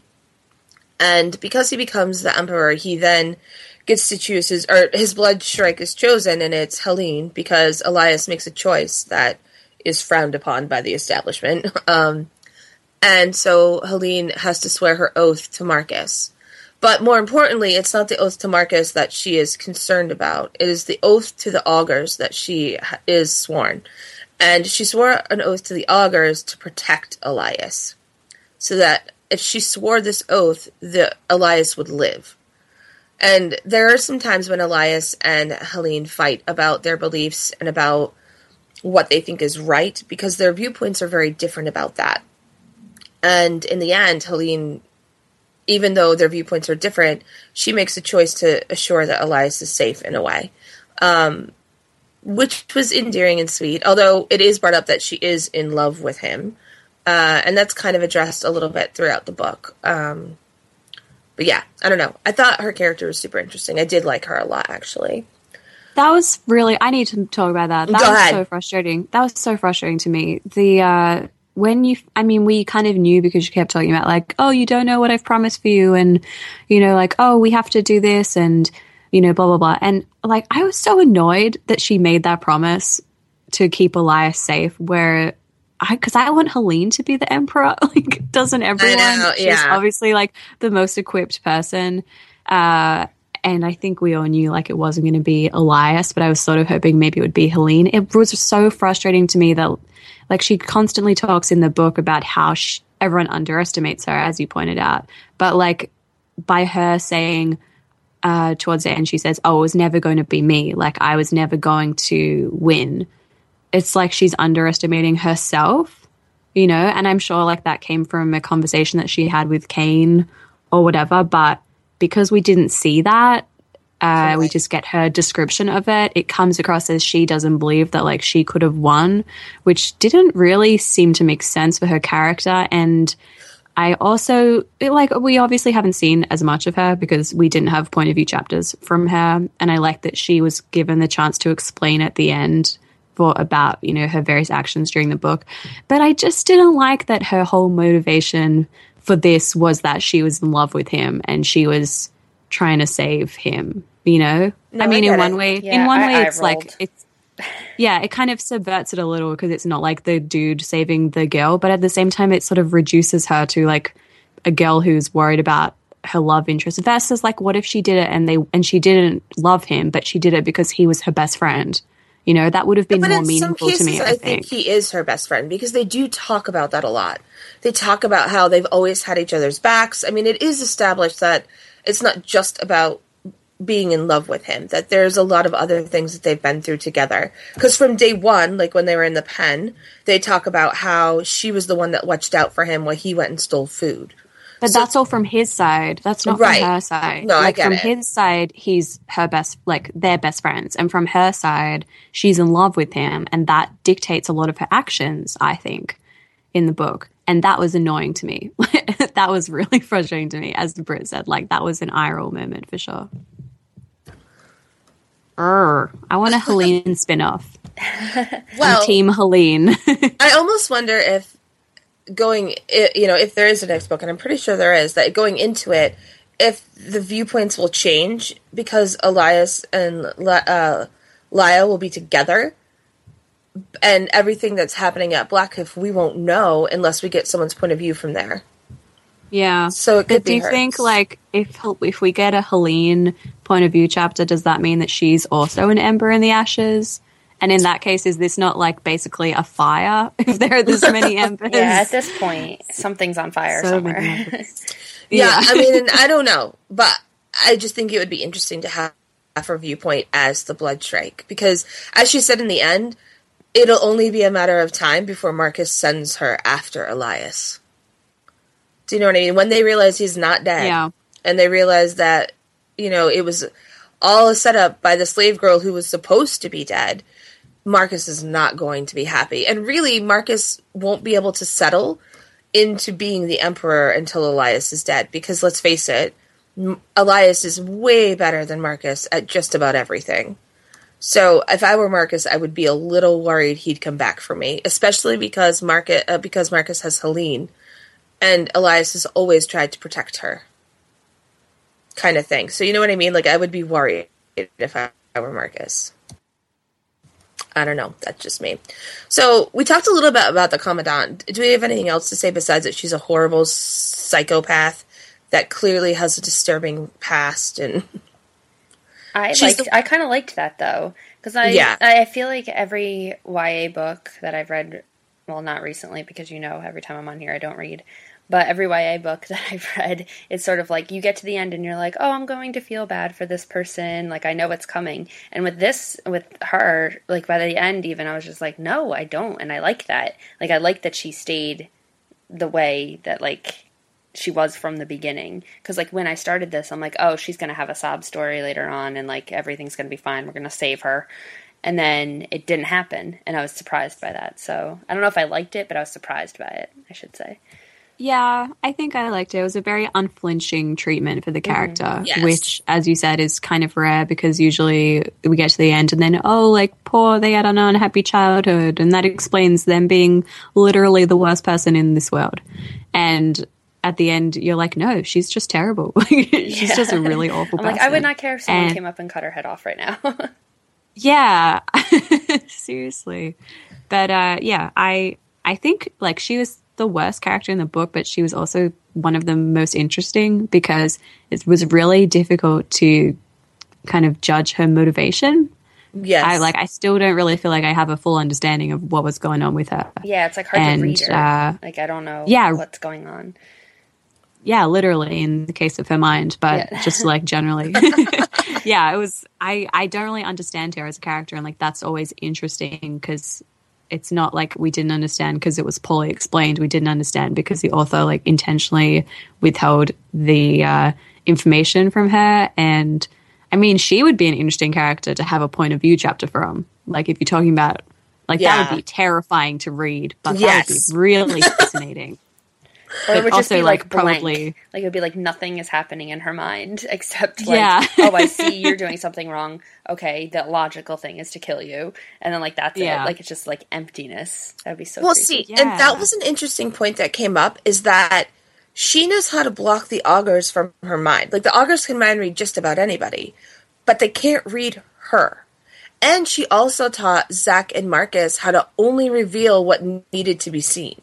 And because he becomes the emperor, he then gets to choose his, or his blood strike is chosen, and it's Helene, because Elias makes a choice that is frowned upon by the establishment. Um, and so Helene has to swear her oath to Marcus. But more importantly, it's not the oath to Marcus that she is concerned about. It is the oath to the augurs that she is sworn. And she swore an oath to the augurs to protect Elias. So that if she swore this oath, the Elias would live. And there are some times when Elias and Helene fight about their beliefs and about what they think is right, because their viewpoints are very different about that. And in the end, Helene, even though their viewpoints are different, she makes a choice to assure that Elias is safe in a way, um, which was endearing and sweet, although it is brought up that she is in love with him. Uh, and that's kind of addressed a little bit throughout the book. Um, but yeah, I don't know. I thought her character was super interesting. I did like her a lot, actually. That was really, I need to talk about that. That Go was ahead. so frustrating. That was so frustrating to me. The, uh, when you, I mean, we kind of knew because you kept talking about like, oh, you don't know what I've promised for you. And, you know, like, oh, we have to do this and, you know, blah, blah, blah. And like, I was so annoyed that she made that promise to keep Elias safe where I, cause I want Helene to be the emperor. Like, doesn't everyone? I know, She's yeah. obviously like the most equipped person. Uh, And I think we all knew like it wasn't going to be Elias, but I was sort of hoping maybe it would be Helene. It was so frustrating to me that like she constantly talks in the book about how she, everyone underestimates her, as you pointed out. But like by her saying uh, towards the end, she says, oh, it was never going to be me. Like I was never going to win. It's like she's underestimating herself, you know, and I'm sure like that came from a conversation that she had with Cain or whatever. But because we didn't see that, uh, we just get her description of it. It comes across as she doesn't believe that like she could have won, which didn't really seem to make sense for her character. And I also it, like we obviously haven't seen as much of her because we didn't have point of view chapters from her. And I like that she was given the chance to explain at the end for about, you know, her various actions during the book. But I just didn't like that her whole motivation for this was that she was in love with him and she was trying to save him, you know? No, I mean, I in get one it. way, Yeah, in one I- way I it's like, rolled. it's, yeah, it kind of subverts it a little because it's not like the dude saving the girl, but at the same time, it sort of reduces her to like a girl who's worried about her love interest versus like, what if she did it and they, and she didn't love him, but she did it because he was her best friend? You know, that would have been But more in some meaningful cases, to me, I, I think think. he is her best friend because they do talk about that a lot. They talk about how they've always had each other's backs. I mean, it is established that it's not just about being in love with him, that there's a lot of other things that they've been through together. Because from day one, like when they were in the pen, they talk about how she was the one that watched out for him while he went and stole food. But So- that's all from his side. That's not Right. from her side. No, I like get from it. his side, he's her best, like they're best friends. And from her side, she's in love with him. And that dictates a lot of her actions, I think, in the book. And that was annoying to me. That was really frustrating to me, as the Brit said. Like, that was an eye roll moment for sure. Urgh. I want a Helene spin-off. Well, I'm Team Helene. I almost wonder if going, i- you know, if there is a next book, and I'm pretty sure there is, that going into it, if the viewpoints will change because Elias and La- uh, Laia will be together, and everything that's happening at Blackcliff we won't know unless we get someone's point of view from there. Yeah. So it could But do be you hers. think, like, if if we get a Helene point of view chapter, does that mean that she's also an ember in the ashes? And in that case, is this not like basically a fire? If there are this many embers, Yeah, at this point, something's on fire So somewhere. many embers. Yeah, Yeah. I mean, and I don't know, but I just think it would be interesting to have her viewpoint as the Blood Strike, because as she said in the end, it'll only be a matter of time before Marcus sends her after Elias. Do you know what I mean? When they realize he's not dead, Yeah. and they realize that, you know, it was all a setup by the slave girl who was supposed to be dead, Marcus is not going to be happy. And really, Marcus won't be able to settle into being the emperor until Elias is dead, because let's face it, Elias is way better than Marcus at just about everything. So if I were Marcus, I would be a little worried he'd come back for me, especially because Marcus, uh, because Marcus has Helene, and Elias has always tried to protect her, kind of thing. So you know what I mean? Like, I would be worried if I were Marcus. I don't know. That's just me. So we talked a little bit about the Commandant. Do we have anything else to say besides that she's a horrible psychopath that clearly has a disturbing past? And I liked, the- I kind of liked that though, because I yeah. I feel like every Y A book that I've read, well, not recently because you know every time I'm on here I don't read. But every Y A book that I've read, it's sort of like you get to the end and you're like, oh, I'm going to feel bad for this person. Like, I know what's coming. And with this, with her, like, by the end even, I was just like, no, I don't. And I like that. Like, I like that she stayed the way that, like, she was from the beginning. Because, like, when I started this, I'm like, oh, she's going to have a sob story later on and, like, everything's going to be fine. We're going to save her. And then it didn't happen. And I was surprised by that. So I don't know if I liked it, but I was surprised by it, I should say. Yeah, I think I liked it. It was a very unflinching treatment for the character, mm-hmm. yes. which, as you said, is kind of rare because usually we get to the end and then, oh, like, poor, they had an unhappy childhood, and that explains them being literally the worst person in this world. And at the end, you're like, no, she's just terrible. she's yeah. just a really awful I'm person. like, I would not care if someone and, came up and cut her head off right now. yeah, seriously. But, uh, yeah, I I think, like, she was the worst character in the book, but she was also one of the most interesting because it was really difficult to kind of judge her motivation. Yes. I like I still don't really feel like I have a full understanding of what was going on with her. Yeah, it's like hard and, to read her. Uh, like I don't know yeah, what's going on. Yeah, literally in the case of her mind, but yeah. just like generally. yeah, it was I I don't really understand her as a character, and like that's always interesting because it's not like we didn't understand because it was poorly explained. We didn't understand because the author like intentionally withheld the uh, information from her. And I mean, she would be an interesting character to have a point of view chapter from. Like if you're talking about, like yeah. that would be terrifying to read, but yes. that would be really fascinating. Or it would just also, be like, like blank. probably like it would be like nothing is happening in her mind except like, yeah. oh, I see you're doing something wrong. Okay, the logical thing is to kill you, and then like that's yeah. it. Like it's just like emptiness. That would be so. Well, creepy. see, Yeah. and that was an interesting point that came up is that she knows how to block the augurs from her mind. Like the augurs can mind read just about anybody, but they can't read her. And she also taught Zach and Marcus how to only reveal what needed to be seen.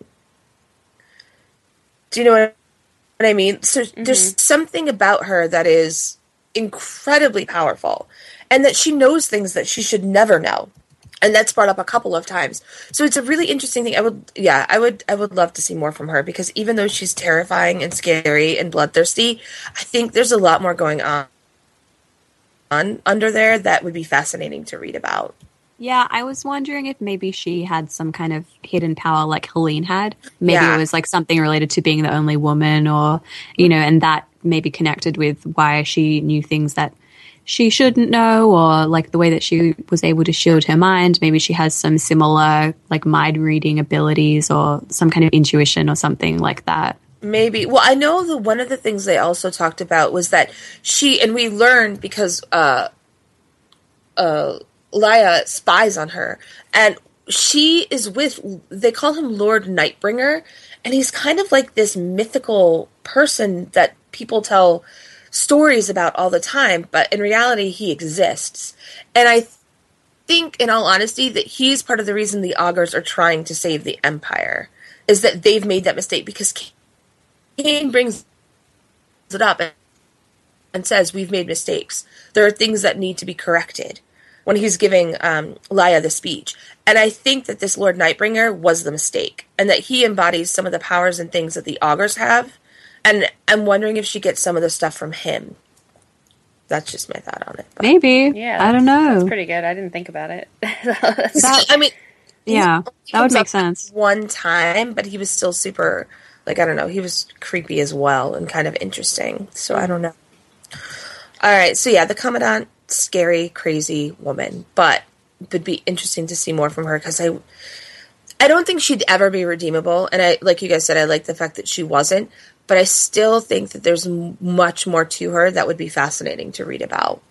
Do you know what I mean? So mm-hmm. there's something about her that is incredibly powerful and that she knows things that she should never know. And that's brought up a couple of times. So it's a really interesting thing. I would, yeah, I would, I would love to see more from her because even though she's terrifying and scary and bloodthirsty, I think there's a lot more going on, on under there that would be fascinating to read about. Yeah, I was wondering if maybe she had some kind of hidden power like Helene had. Maybe yeah. it was like something related to being the only woman or, you know, and that maybe connected with why she knew things that she shouldn't know or like the way that she was able to shield her mind. Maybe she has some similar like mind reading abilities or some kind of intuition or something like that. Maybe. Well, I know that one of the things they also talked about was that she, and we learned because, uh, uh, Laia spies on her, and she is with, they call him Lord Nightbringer, and he's kind of like this mythical person that people tell stories about all the time, but in reality, he exists. And I think, in all honesty, that he's part of the reason the augurs are trying to save the Empire, is that they've made that mistake, because Cain brings it up and says, we've made mistakes. There are things that need to be corrected. When he's giving um, Laia the speech. And I think that this Lord Nightbringer was the mistake, and that he embodies some of the powers and things that the augurs have, and I'm wondering if she gets some of the stuff from him. That's just my thought on it. But. Maybe. Yeah, I don't know. That's pretty good. I didn't think about it. that, I mean, yeah, that would make sense. One time, but he was still super, like, I don't know, he was creepy as well, and kind of interesting, so I don't know. Alright, so yeah, the Commandant, scary, crazy woman, but it would be interesting to see more from her because I, I don't think she'd ever be redeemable, and I, like you guys said, I like the fact that she wasn't, but I still think that there's m- much more to her that would be fascinating to read about.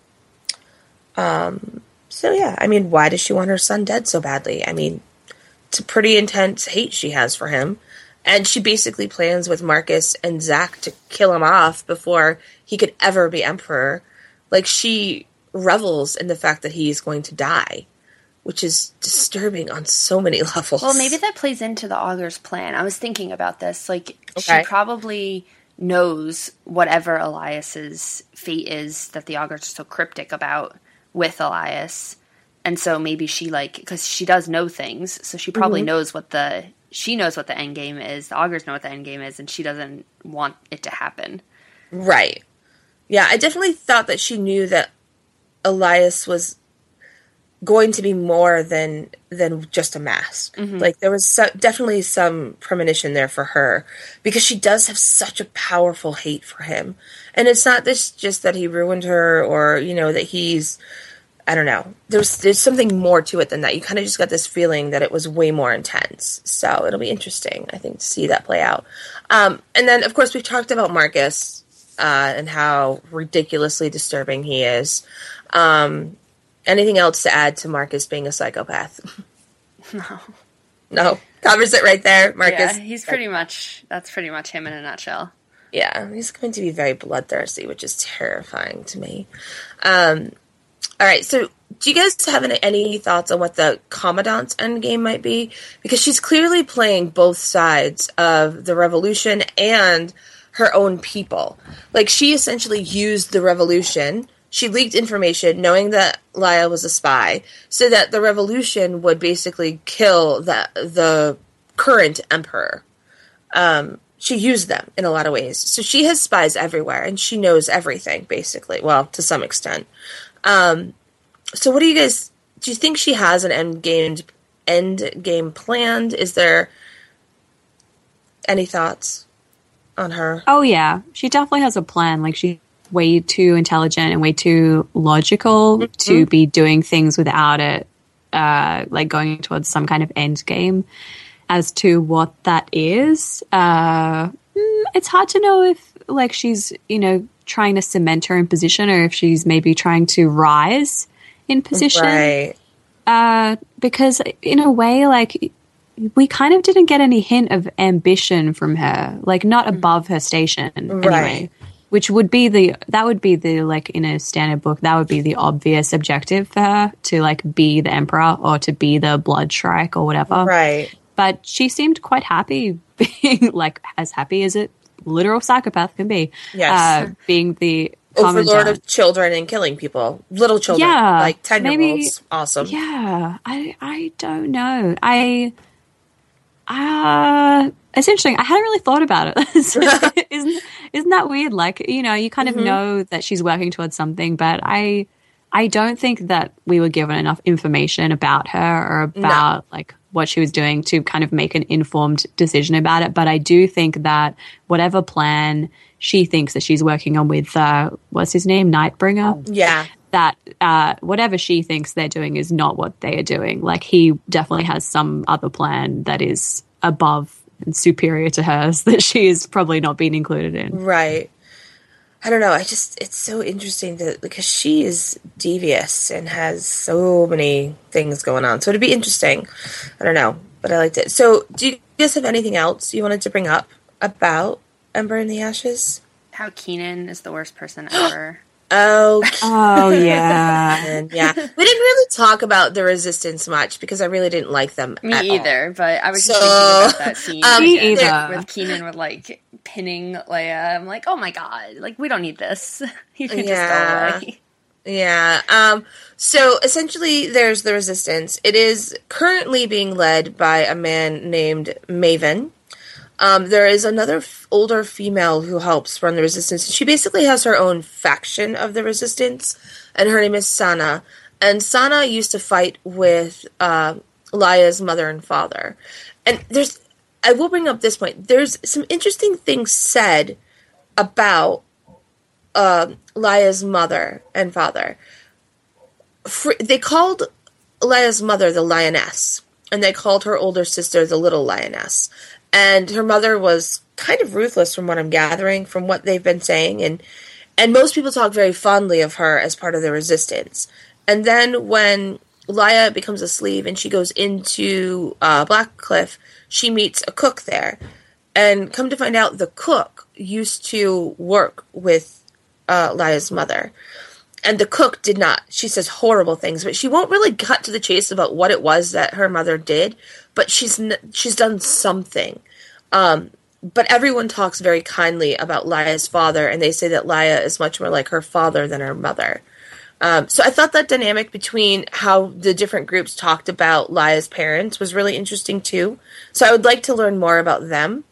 Um, so yeah, I mean, why does she want her son dead so badly? I mean, it's a pretty intense hate she has for him, and she basically plans with Marcus and Zack to kill him off before he could ever be emperor. Like, she revels in the fact that he's going to die, which is disturbing on so many levels. Well, maybe that plays into the Augur's plan. I was thinking about this. Like, Okay. she probably knows whatever Elias's fate is that the Augurs are so cryptic about with Elias. And so maybe she, like, because she does know things, so she probably Mhm. knows what the, she knows what the end game is. The Augurs know what the end game is, and she doesn't want it to happen. Right. Yeah, I definitely thought that she knew that Elias was going to be more than than just a mask. Mm-hmm. Like, there was so, definitely some premonition there for her, because she does have such a powerful hate for him. And it's not this just that he ruined her, or, you know, that he's, I don't know. There's there's something more to it than that. You kind of just got this feeling that it was way more intense. So it'll be interesting, I think, to see that play out. Um, and then, of course, we've talked about Marcus uh, and how ridiculously disturbing he is. Um, anything else to add to Marcus being a psychopath? No. No. Covers it right there, Marcus. Yeah, he's pretty much, that's pretty much him in a nutshell. Yeah, he's going to be very bloodthirsty, which is terrifying to me. Um, all right, so do you guys have any, any thoughts on what the Commandant's endgame might be? Because she's clearly playing both sides of the revolution and her own people. Like, she essentially used the revolution. She leaked information knowing that Laia was a spy, so that the revolution would basically kill the the current emperor. Um, she used them in a lot of ways. So she has spies everywhere, and she knows everything, basically. Well, to some extent. Um, so what do you guys... Do you think she has an end game, end game planned? Is there any thoughts on her? Oh, yeah. She definitely has a plan. Like, she's way too intelligent and way too logical mm-hmm. to be doing things without it, uh, like going towards some kind of end game. As to what that is, uh, it's hard to know if, like, she's, you know, trying to cement her in position, or if she's maybe trying to rise in position. Right. Uh, because in a way, like, we kind of didn't get any hint of ambition from her, like, not above her station anyway. Right. Which would be the, that would be the, like, in a standard book, that would be the obvious objective for her, to, like, be the emperor or to be the blood shrike or whatever. Right. But she seemed quite happy being, like, as happy as a literal psychopath can be. Yes. Uh, being the Overlord commandant. of children and killing people. Little children. Yeah. Like ten-year-olds. Maybe, awesome. Yeah. I, I don't know. I... Uh, it's interesting. I hadn't really thought about it. isn't isn't that weird? Like, you know, you kind of mm-hmm. know that she's working towards something, but I I don't think that we were given enough information about her or about no. like what she was doing to kind of make an informed decision about it. But I do think that whatever plan she thinks that she's working on with uh, what's his name, Nightbringer. Yeah. That uh, whatever she thinks they're doing is not what they are doing. Like, he definitely has some other plan that is above and superior to hers that she is probably not being included in. Right. I don't know. I just, it's so interesting that, because she is devious and has so many things going on. So it'd be interesting. I don't know, but I liked it. So do you guys have anything else you wanted to bring up about Ember in the Ashes? How Keenan is the worst person ever. Oh, oh yeah, yeah. We didn't really talk about the Resistance much because I really didn't like them. Me at either, all. but I was so, just thinking about that scene. Um, Me either. With Keenan with like pinning Leia. I'm like, oh my god, like we don't need this. You can yeah. just go away. Yeah. Um. So essentially, there's the Resistance. It is currently being led by a man named Maven. Um, there is another f- older female who helps run the Resistance. She basically has her own faction of the Resistance, and her name is Sana. And Sana used to fight with uh, Laia's mother and father. And there's, I will bring up this point. There's some interesting things said about uh, Laia's mother and father. For, they called Laia's mother the Lioness, and they called her older sister the Little Lioness. And her mother was kind of ruthless from what I'm gathering, from what they've been saying, and and most people talk very fondly of her as part of the resistance. And then when Laia becomes a slave and she goes into uh, Blackcliff, she meets a cook there. And come to find out, the cook used to work with uh, Laia's mother. And the cook did not. She says horrible things, but she won't really cut to the chase about what it was that her mother did. But she's n- she's done something. Um, but everyone talks very kindly about Laia's father, and they say that Laia is much more like her father than her mother. Um, so I thought that dynamic between how the different groups talked about Laia's parents was really interesting too. So I would like to learn more about them.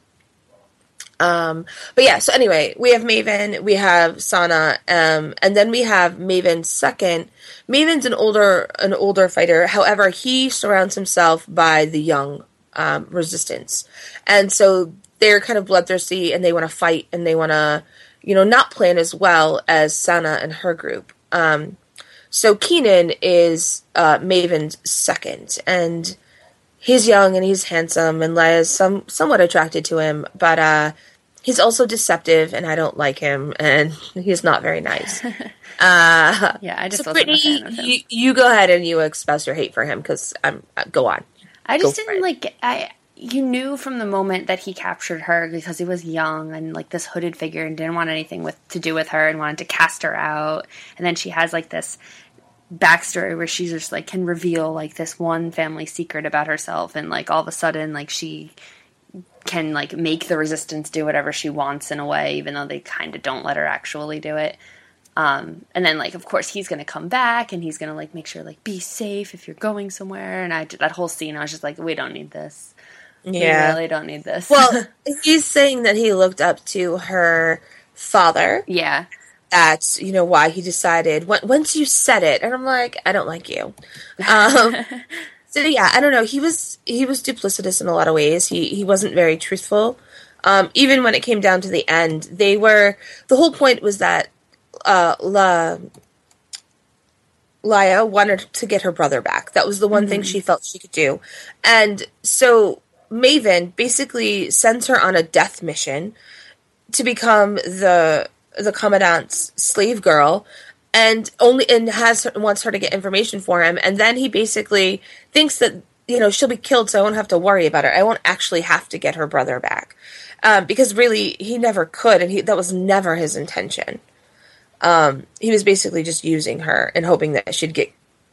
Um, but yeah, so anyway, we have Maven, we have Sana, um, and then we have Maven second. Maven's an older, an older fighter. However, he surrounds himself by the young, um, resistance. And so they're kind of bloodthirsty and they want to fight and they want to, you know, not plan as well as Sana and her group. Um, so Keenan is, uh, Maven's second, and he's young and he's handsome, and Laia's some, somewhat attracted to him, but, uh, he's also deceptive, and I don't like him, and he's not very nice. Uh, yeah, I just so wasn't Brittany, a fan of him. You, you go ahead and you express your hate for him, because I'm, uh, go on. I just Go for didn't it. like, I, you knew from the moment that he captured her, because he was young and like this hooded figure and didn't want anything with to do with her and wanted to cast her out. And then she has like this backstory where she just like can reveal like this one family secret about herself, and like all of a sudden like she can like make the resistance do whatever she wants in a way, even though they kind of don't let her actually do it. Um, and then like, of course he's going to come back and he's going to like make sure like be safe if you're going somewhere. And I, that whole scene, I was just like, we don't need this. Yeah. We really don't need this. Well, he's saying that he looked up to her father. yeah. That's, you know, why he decided, when, once you said it, and I'm like, I don't like you. Um, so yeah, I don't know. He was, he was duplicitous in a lot of ways. He, he wasn't very truthful. Um, even when it came down to the end, they were, the whole point was that, uh, La, Laia wanted to get her brother back. That was the one mm-hmm. thing she felt she could do. And so Maven basically sends her on a death mission to become the, the commandant's slave girl, and only and has wants her to get information for him, and then he basically thinks that, you know, she'll be killed, so I won't have to worry about her. I won't actually have to get her brother back, um, because really he never could, and he that was never his intention. Um, he was basically just using her and hoping that she'd get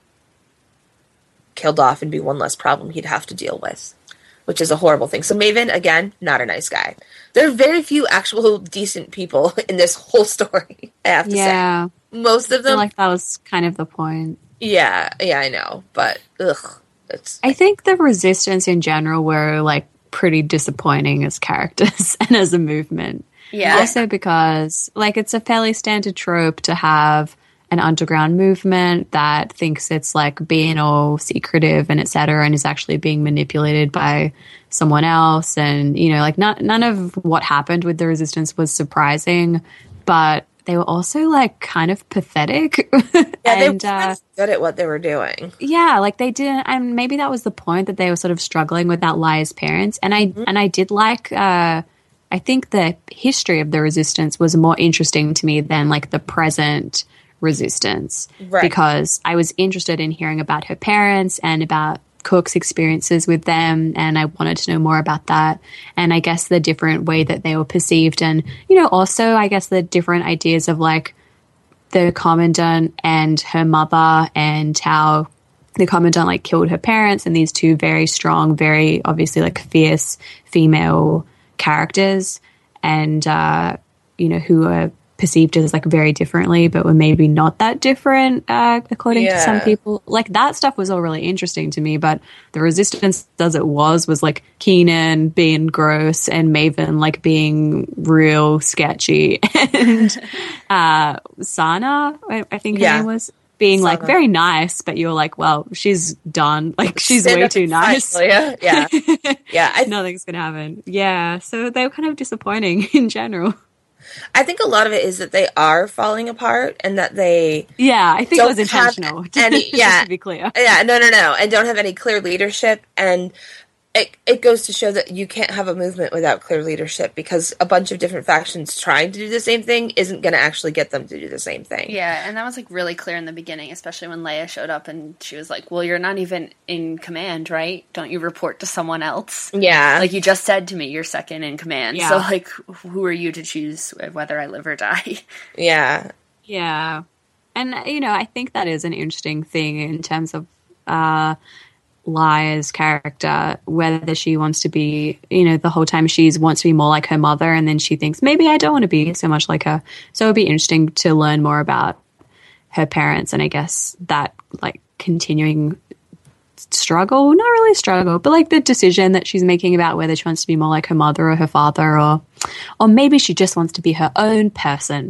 killed off and be one less problem he'd have to deal with, which is a horrible thing. So Maven, again, not a nice guy. There are very few actual decent people in this whole story, I have to yeah. say. Most of them... I feel like that was kind of the point. Yeah, yeah, I know. But, ugh. It's, I think the Resistance in general were, like, pretty disappointing as characters and as a movement. Yeah. Also because, like, it's a fairly standard trope to have an underground movement that thinks it's like being all secretive and et cetera, and is actually being manipulated by someone else. And, you know, like not, none of what happened with the Resistance was surprising, but they were also like kind of pathetic. Yeah, they and, were uh, good at what they were doing. Yeah, like they didn't, and maybe that was the point, that they were sort of struggling without Laia's parents. And I, mm-hmm. and I did like, uh, I think the history of the Resistance was more interesting to me than like the present Resistance, right. because I was interested in hearing about her parents and about Cook's experiences with them, and I wanted to know more about that, and I guess the different way that they were perceived, and, you know, also I guess the different ideas of like the commandant and her mother, and how the commandant like killed her parents, and these two very strong, very obviously like fierce female characters, and uh you know, who are perceived as like very differently, but were maybe not that different uh, according yeah. to some people. Like that stuff was all really interesting to me, but the Resistance as it was was like Keenan being gross and Maven like being real sketchy, and uh, Sana, I, I think yeah. her name was, being Sana. Like very nice, but you're like, well, she's done. Like she's Sit way too nice. Yeah, yeah, yeah. I, Nothing's gonna happen. Yeah, so they were kind of disappointing in general. I think a lot of it is that they are falling apart and that they Yeah, I think it don't was intentional. have any, just yeah, to be clear. Yeah, no, no, no, and don't have any clear leadership, and it it goes to show that you can't have a movement without clear leadership, because a bunch of different factions trying to do the same thing isn't going to actually get them to do the same thing. Yeah, and that was like really clear in the beginning, especially when Leia showed up and she was like, "Well, you're not even in command, right? Don't you report to someone else?" Yeah, Like you just said to me, you're second in command. Yeah. So like, who are you to choose whether I live or die? yeah, Yeah. And, you know, I think that is an interesting thing in terms of uh, Lia's character, whether she wants to be, you know, the whole time she wants to be more like her mother, and then she thinks, maybe I don't want to be so much like her. So it would be interesting to learn more about her parents, and I guess that, like, continuing struggle, not really struggle, but like the decision that she's making about whether she wants to be more like her mother or her father, or or maybe she just wants to be her own person.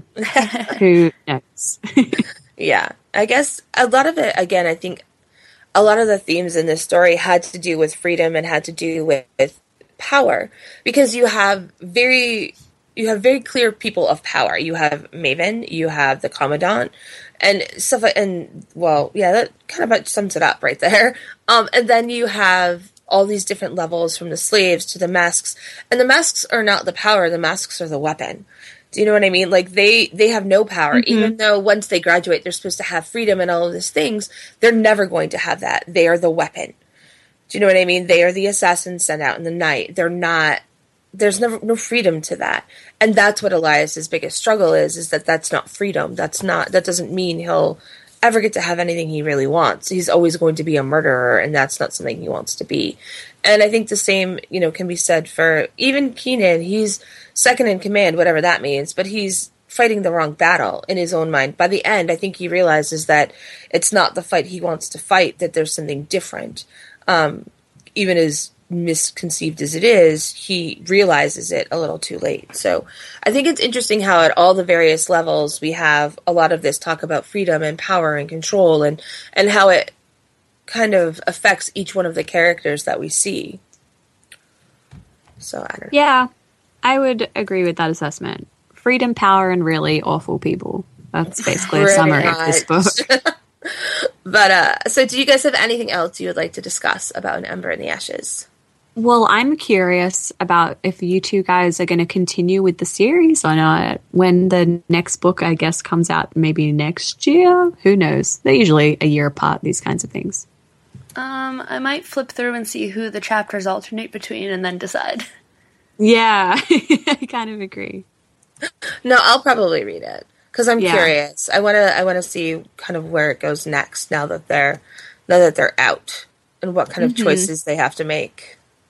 Who knows? yeah. I guess a lot of it, again, I think a lot of the themes in this story had to do with freedom and had to do with, with power, because you have very you have very clear people of power. You have Maven, you have the Commandant, and stuff. Like, and well, yeah, that kind of about sums it up right there. Um, and then you have all these different levels, from the slaves to the masks, and the masks are not the power. The masks are the weapon. Do you know what I mean? Like they they have no power, mm-hmm. even though once they graduate, they're supposed to have freedom and all of these things. They're never going to have that. They are the weapon. Do you know what I mean? They are the assassins sent out in the night. They're not. There's never no freedom to that, and that's what Elias's biggest struggle is: is that that's not freedom. That's not. That doesn't mean he'll ever get to have anything he really wants. He's always going to be a murderer, and that's not something he wants to be. And I think the same, you know, can be said for even Keenan. He's second in command, whatever that means, but he's fighting the wrong battle in his own mind. By the end, I think he realizes that it's not the fight he wants to fight, that there's something different. Um, even as misconceived as it is, he realizes it a little too late. So I think it's interesting how at all the various levels we have a lot of this talk about freedom and power and control, and, and how it kind of affects each one of the characters that we see. So I don't know. Yeah, I would agree with that assessment. Freedom, power, and really awful people. That's basically a summary of this book. But, uh, so do you guys have anything else you would like to discuss about An Ember in the Ashes? Well, I'm curious about if you two guys are going to continue with the series or not. When the next book, I guess, comes out maybe next year. Who knows? They're usually a year apart, these kinds of things. Um, I might flip through and see who the chapters alternate between and then decide. Yeah, I kind of agree. No, I'll probably read it because I'm Yeah. curious. I want to. I want to see kind of where it goes next now that they're now that they're out, and what kind of Mhm. choices they have to make.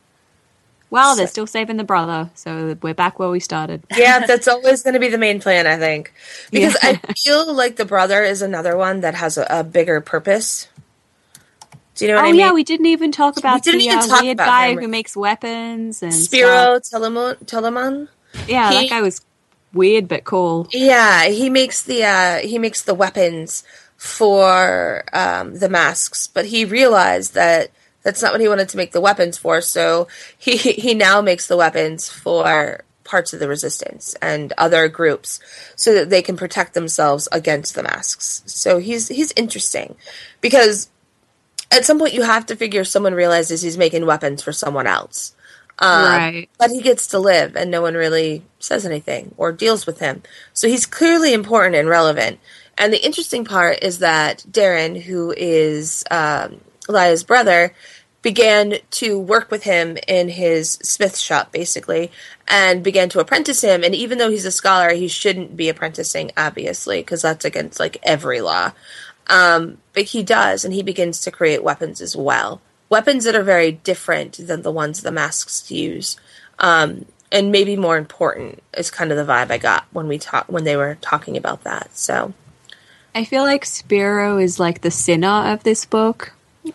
Well, So- they're still saving the brother, so we're back where we started. Yeah, that's always going to be the main plan, I think, because Yeah. I feel like the brother is another one that has a, a bigger purpose. Do you know what Oh I mean? yeah, we didn't even talk about didn't the even uh, talk weird about guy him. who makes weapons and Spiro stuff. Telemon. Telemon? Yeah, he- that guy was weird but cool. Yeah, he makes the uh, he makes the weapons for um, the masks, but he realized that that's not what he wanted to make the weapons for. So he he now makes the weapons for parts of the resistance and other groups, so that they can protect themselves against the masks. So he's he's interesting because at some point you have to figure someone realizes he's making weapons for someone else. Um, Right. But he gets to live, and no one really says anything or deals with him. So he's clearly important and relevant. And the interesting part is that Darren, who is um, Lia's brother, began to work with him in his smith shop, basically, and began to apprentice him. And even though he's a scholar, he shouldn't be apprenticing, obviously, because that's against, like, every law. Um, but he does, and he begins to create weapons as well. Weapons that are very different than the ones the masks use, um, and maybe more important is kind of the vibe I got when we talk when they were talking about that. So, I feel like Spiro is like the sinner of this book.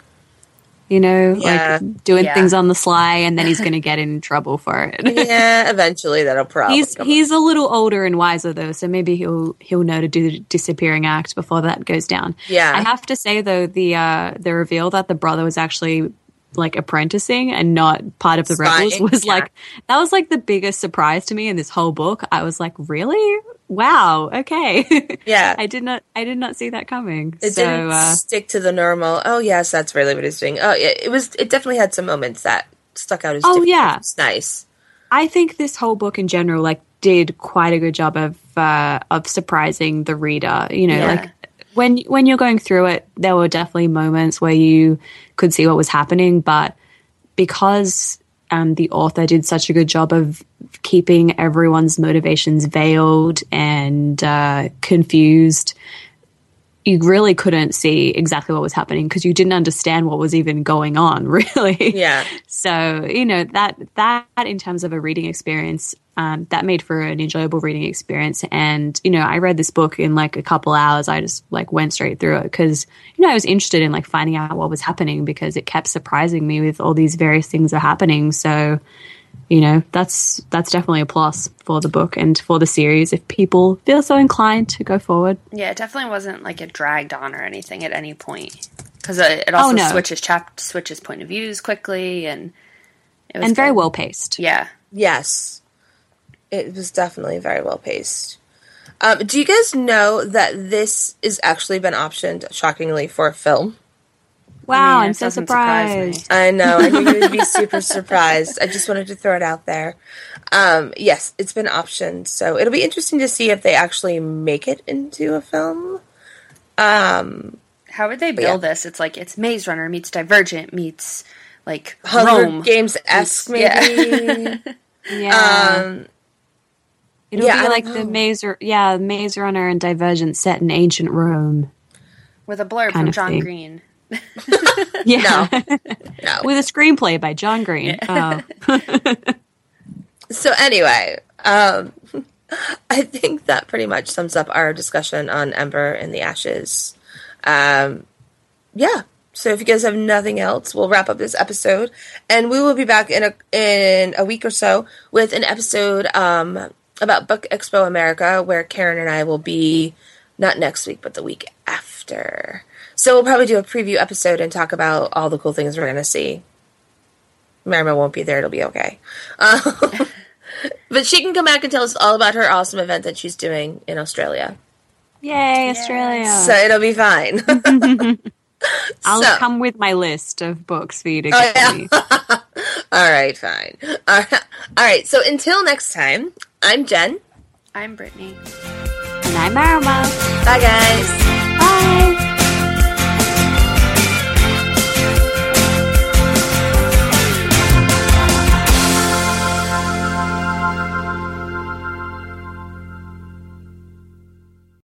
You know, Yeah. like doing Yeah. things on the sly, and then he's going to get in trouble for it. yeah, eventually that'll probably He's come he's a little older and wiser though, so maybe he'll he'll know to do the disappearing act before that goes down. Yeah. I have to say though, the uh, the reveal that the brother was actually like apprenticing and not part of the rebels was yeah. like, that was like the biggest surprise to me in this whole book. I was like, really? Wow. Okay. Yeah. I did not, I did not see that coming. It so, didn't uh, stick to the normal, oh yes, that's really what he's doing. Oh yeah, it was, it definitely had some moments that stuck out as oh different. yeah. It's nice. I think this whole book in general, like, did quite a good job of, uh, of surprising the reader, you know, Yeah. like, when when you're going through it, there were definitely moments where you could see what was happening, but because um, the author did such a good job of keeping everyone's motivations veiled and uh, confused, you really couldn't see exactly what was happening because you didn't understand what was even going on, really. Yeah. So, you know, that that in terms of a reading experience, um, that made for an enjoyable reading experience. And, you know, I read this book in like a couple hours. I just like went straight through it because, you know, I was interested in like finding out what was happening because it kept surprising me with all these various things that are happening. So, you know, that's that's definitely a plus for the book and for the series if people feel so inclined to go forward. Yeah, it definitely wasn't like it dragged on or anything at any point because it, it also Oh, no. switches chap switches point of views quickly and it was And very good. well paced. Yeah. Yes. It was definitely very well paced. Um, do you guys know that this has actually been optioned, shockingly, for a film? Wow, I mean, I'm it so doesn't surprise me. surprised. I know. I knew you would be super surprised. I just wanted to throw it out there. Um, yes, it's been optioned, so it'll be interesting to see if they actually make it into a film. Um, How would they yeah. build this? It's like it's Maze Runner meets Divergent meets like Hunger Rome. Games-esque, maybe. Yeah. um, It'll yeah, I be don't like know. the Maze, yeah, Maze Runner and Divergent set in ancient Rome. with a blurb kind from of John thing. Green. Yeah, no. with a screenplay by John Green. Oh. So anyway, um, I think that pretty much sums up our discussion on Ember in the Ashes. Um, yeah. So if you guys have nothing else, we'll wrap up this episode, and we will be back in a in a week or so with an episode um, about Book Expo America, where Karen and I will be not next week, but the week after. So we'll probably do a preview episode and talk about all the cool things we're going to see. Marima won't be there; it'll be okay. Um, but she can come back and tell us all about her awesome event that she's doing in Australia. Yay, Australia! So it'll be fine. I'll so- come with my list of books for you to Oh, get yeah. me. All right, fine. All right. All right, so until next time, I'm Jen. I'm Brittany. And I'm Marama. Bye, guys. Bye.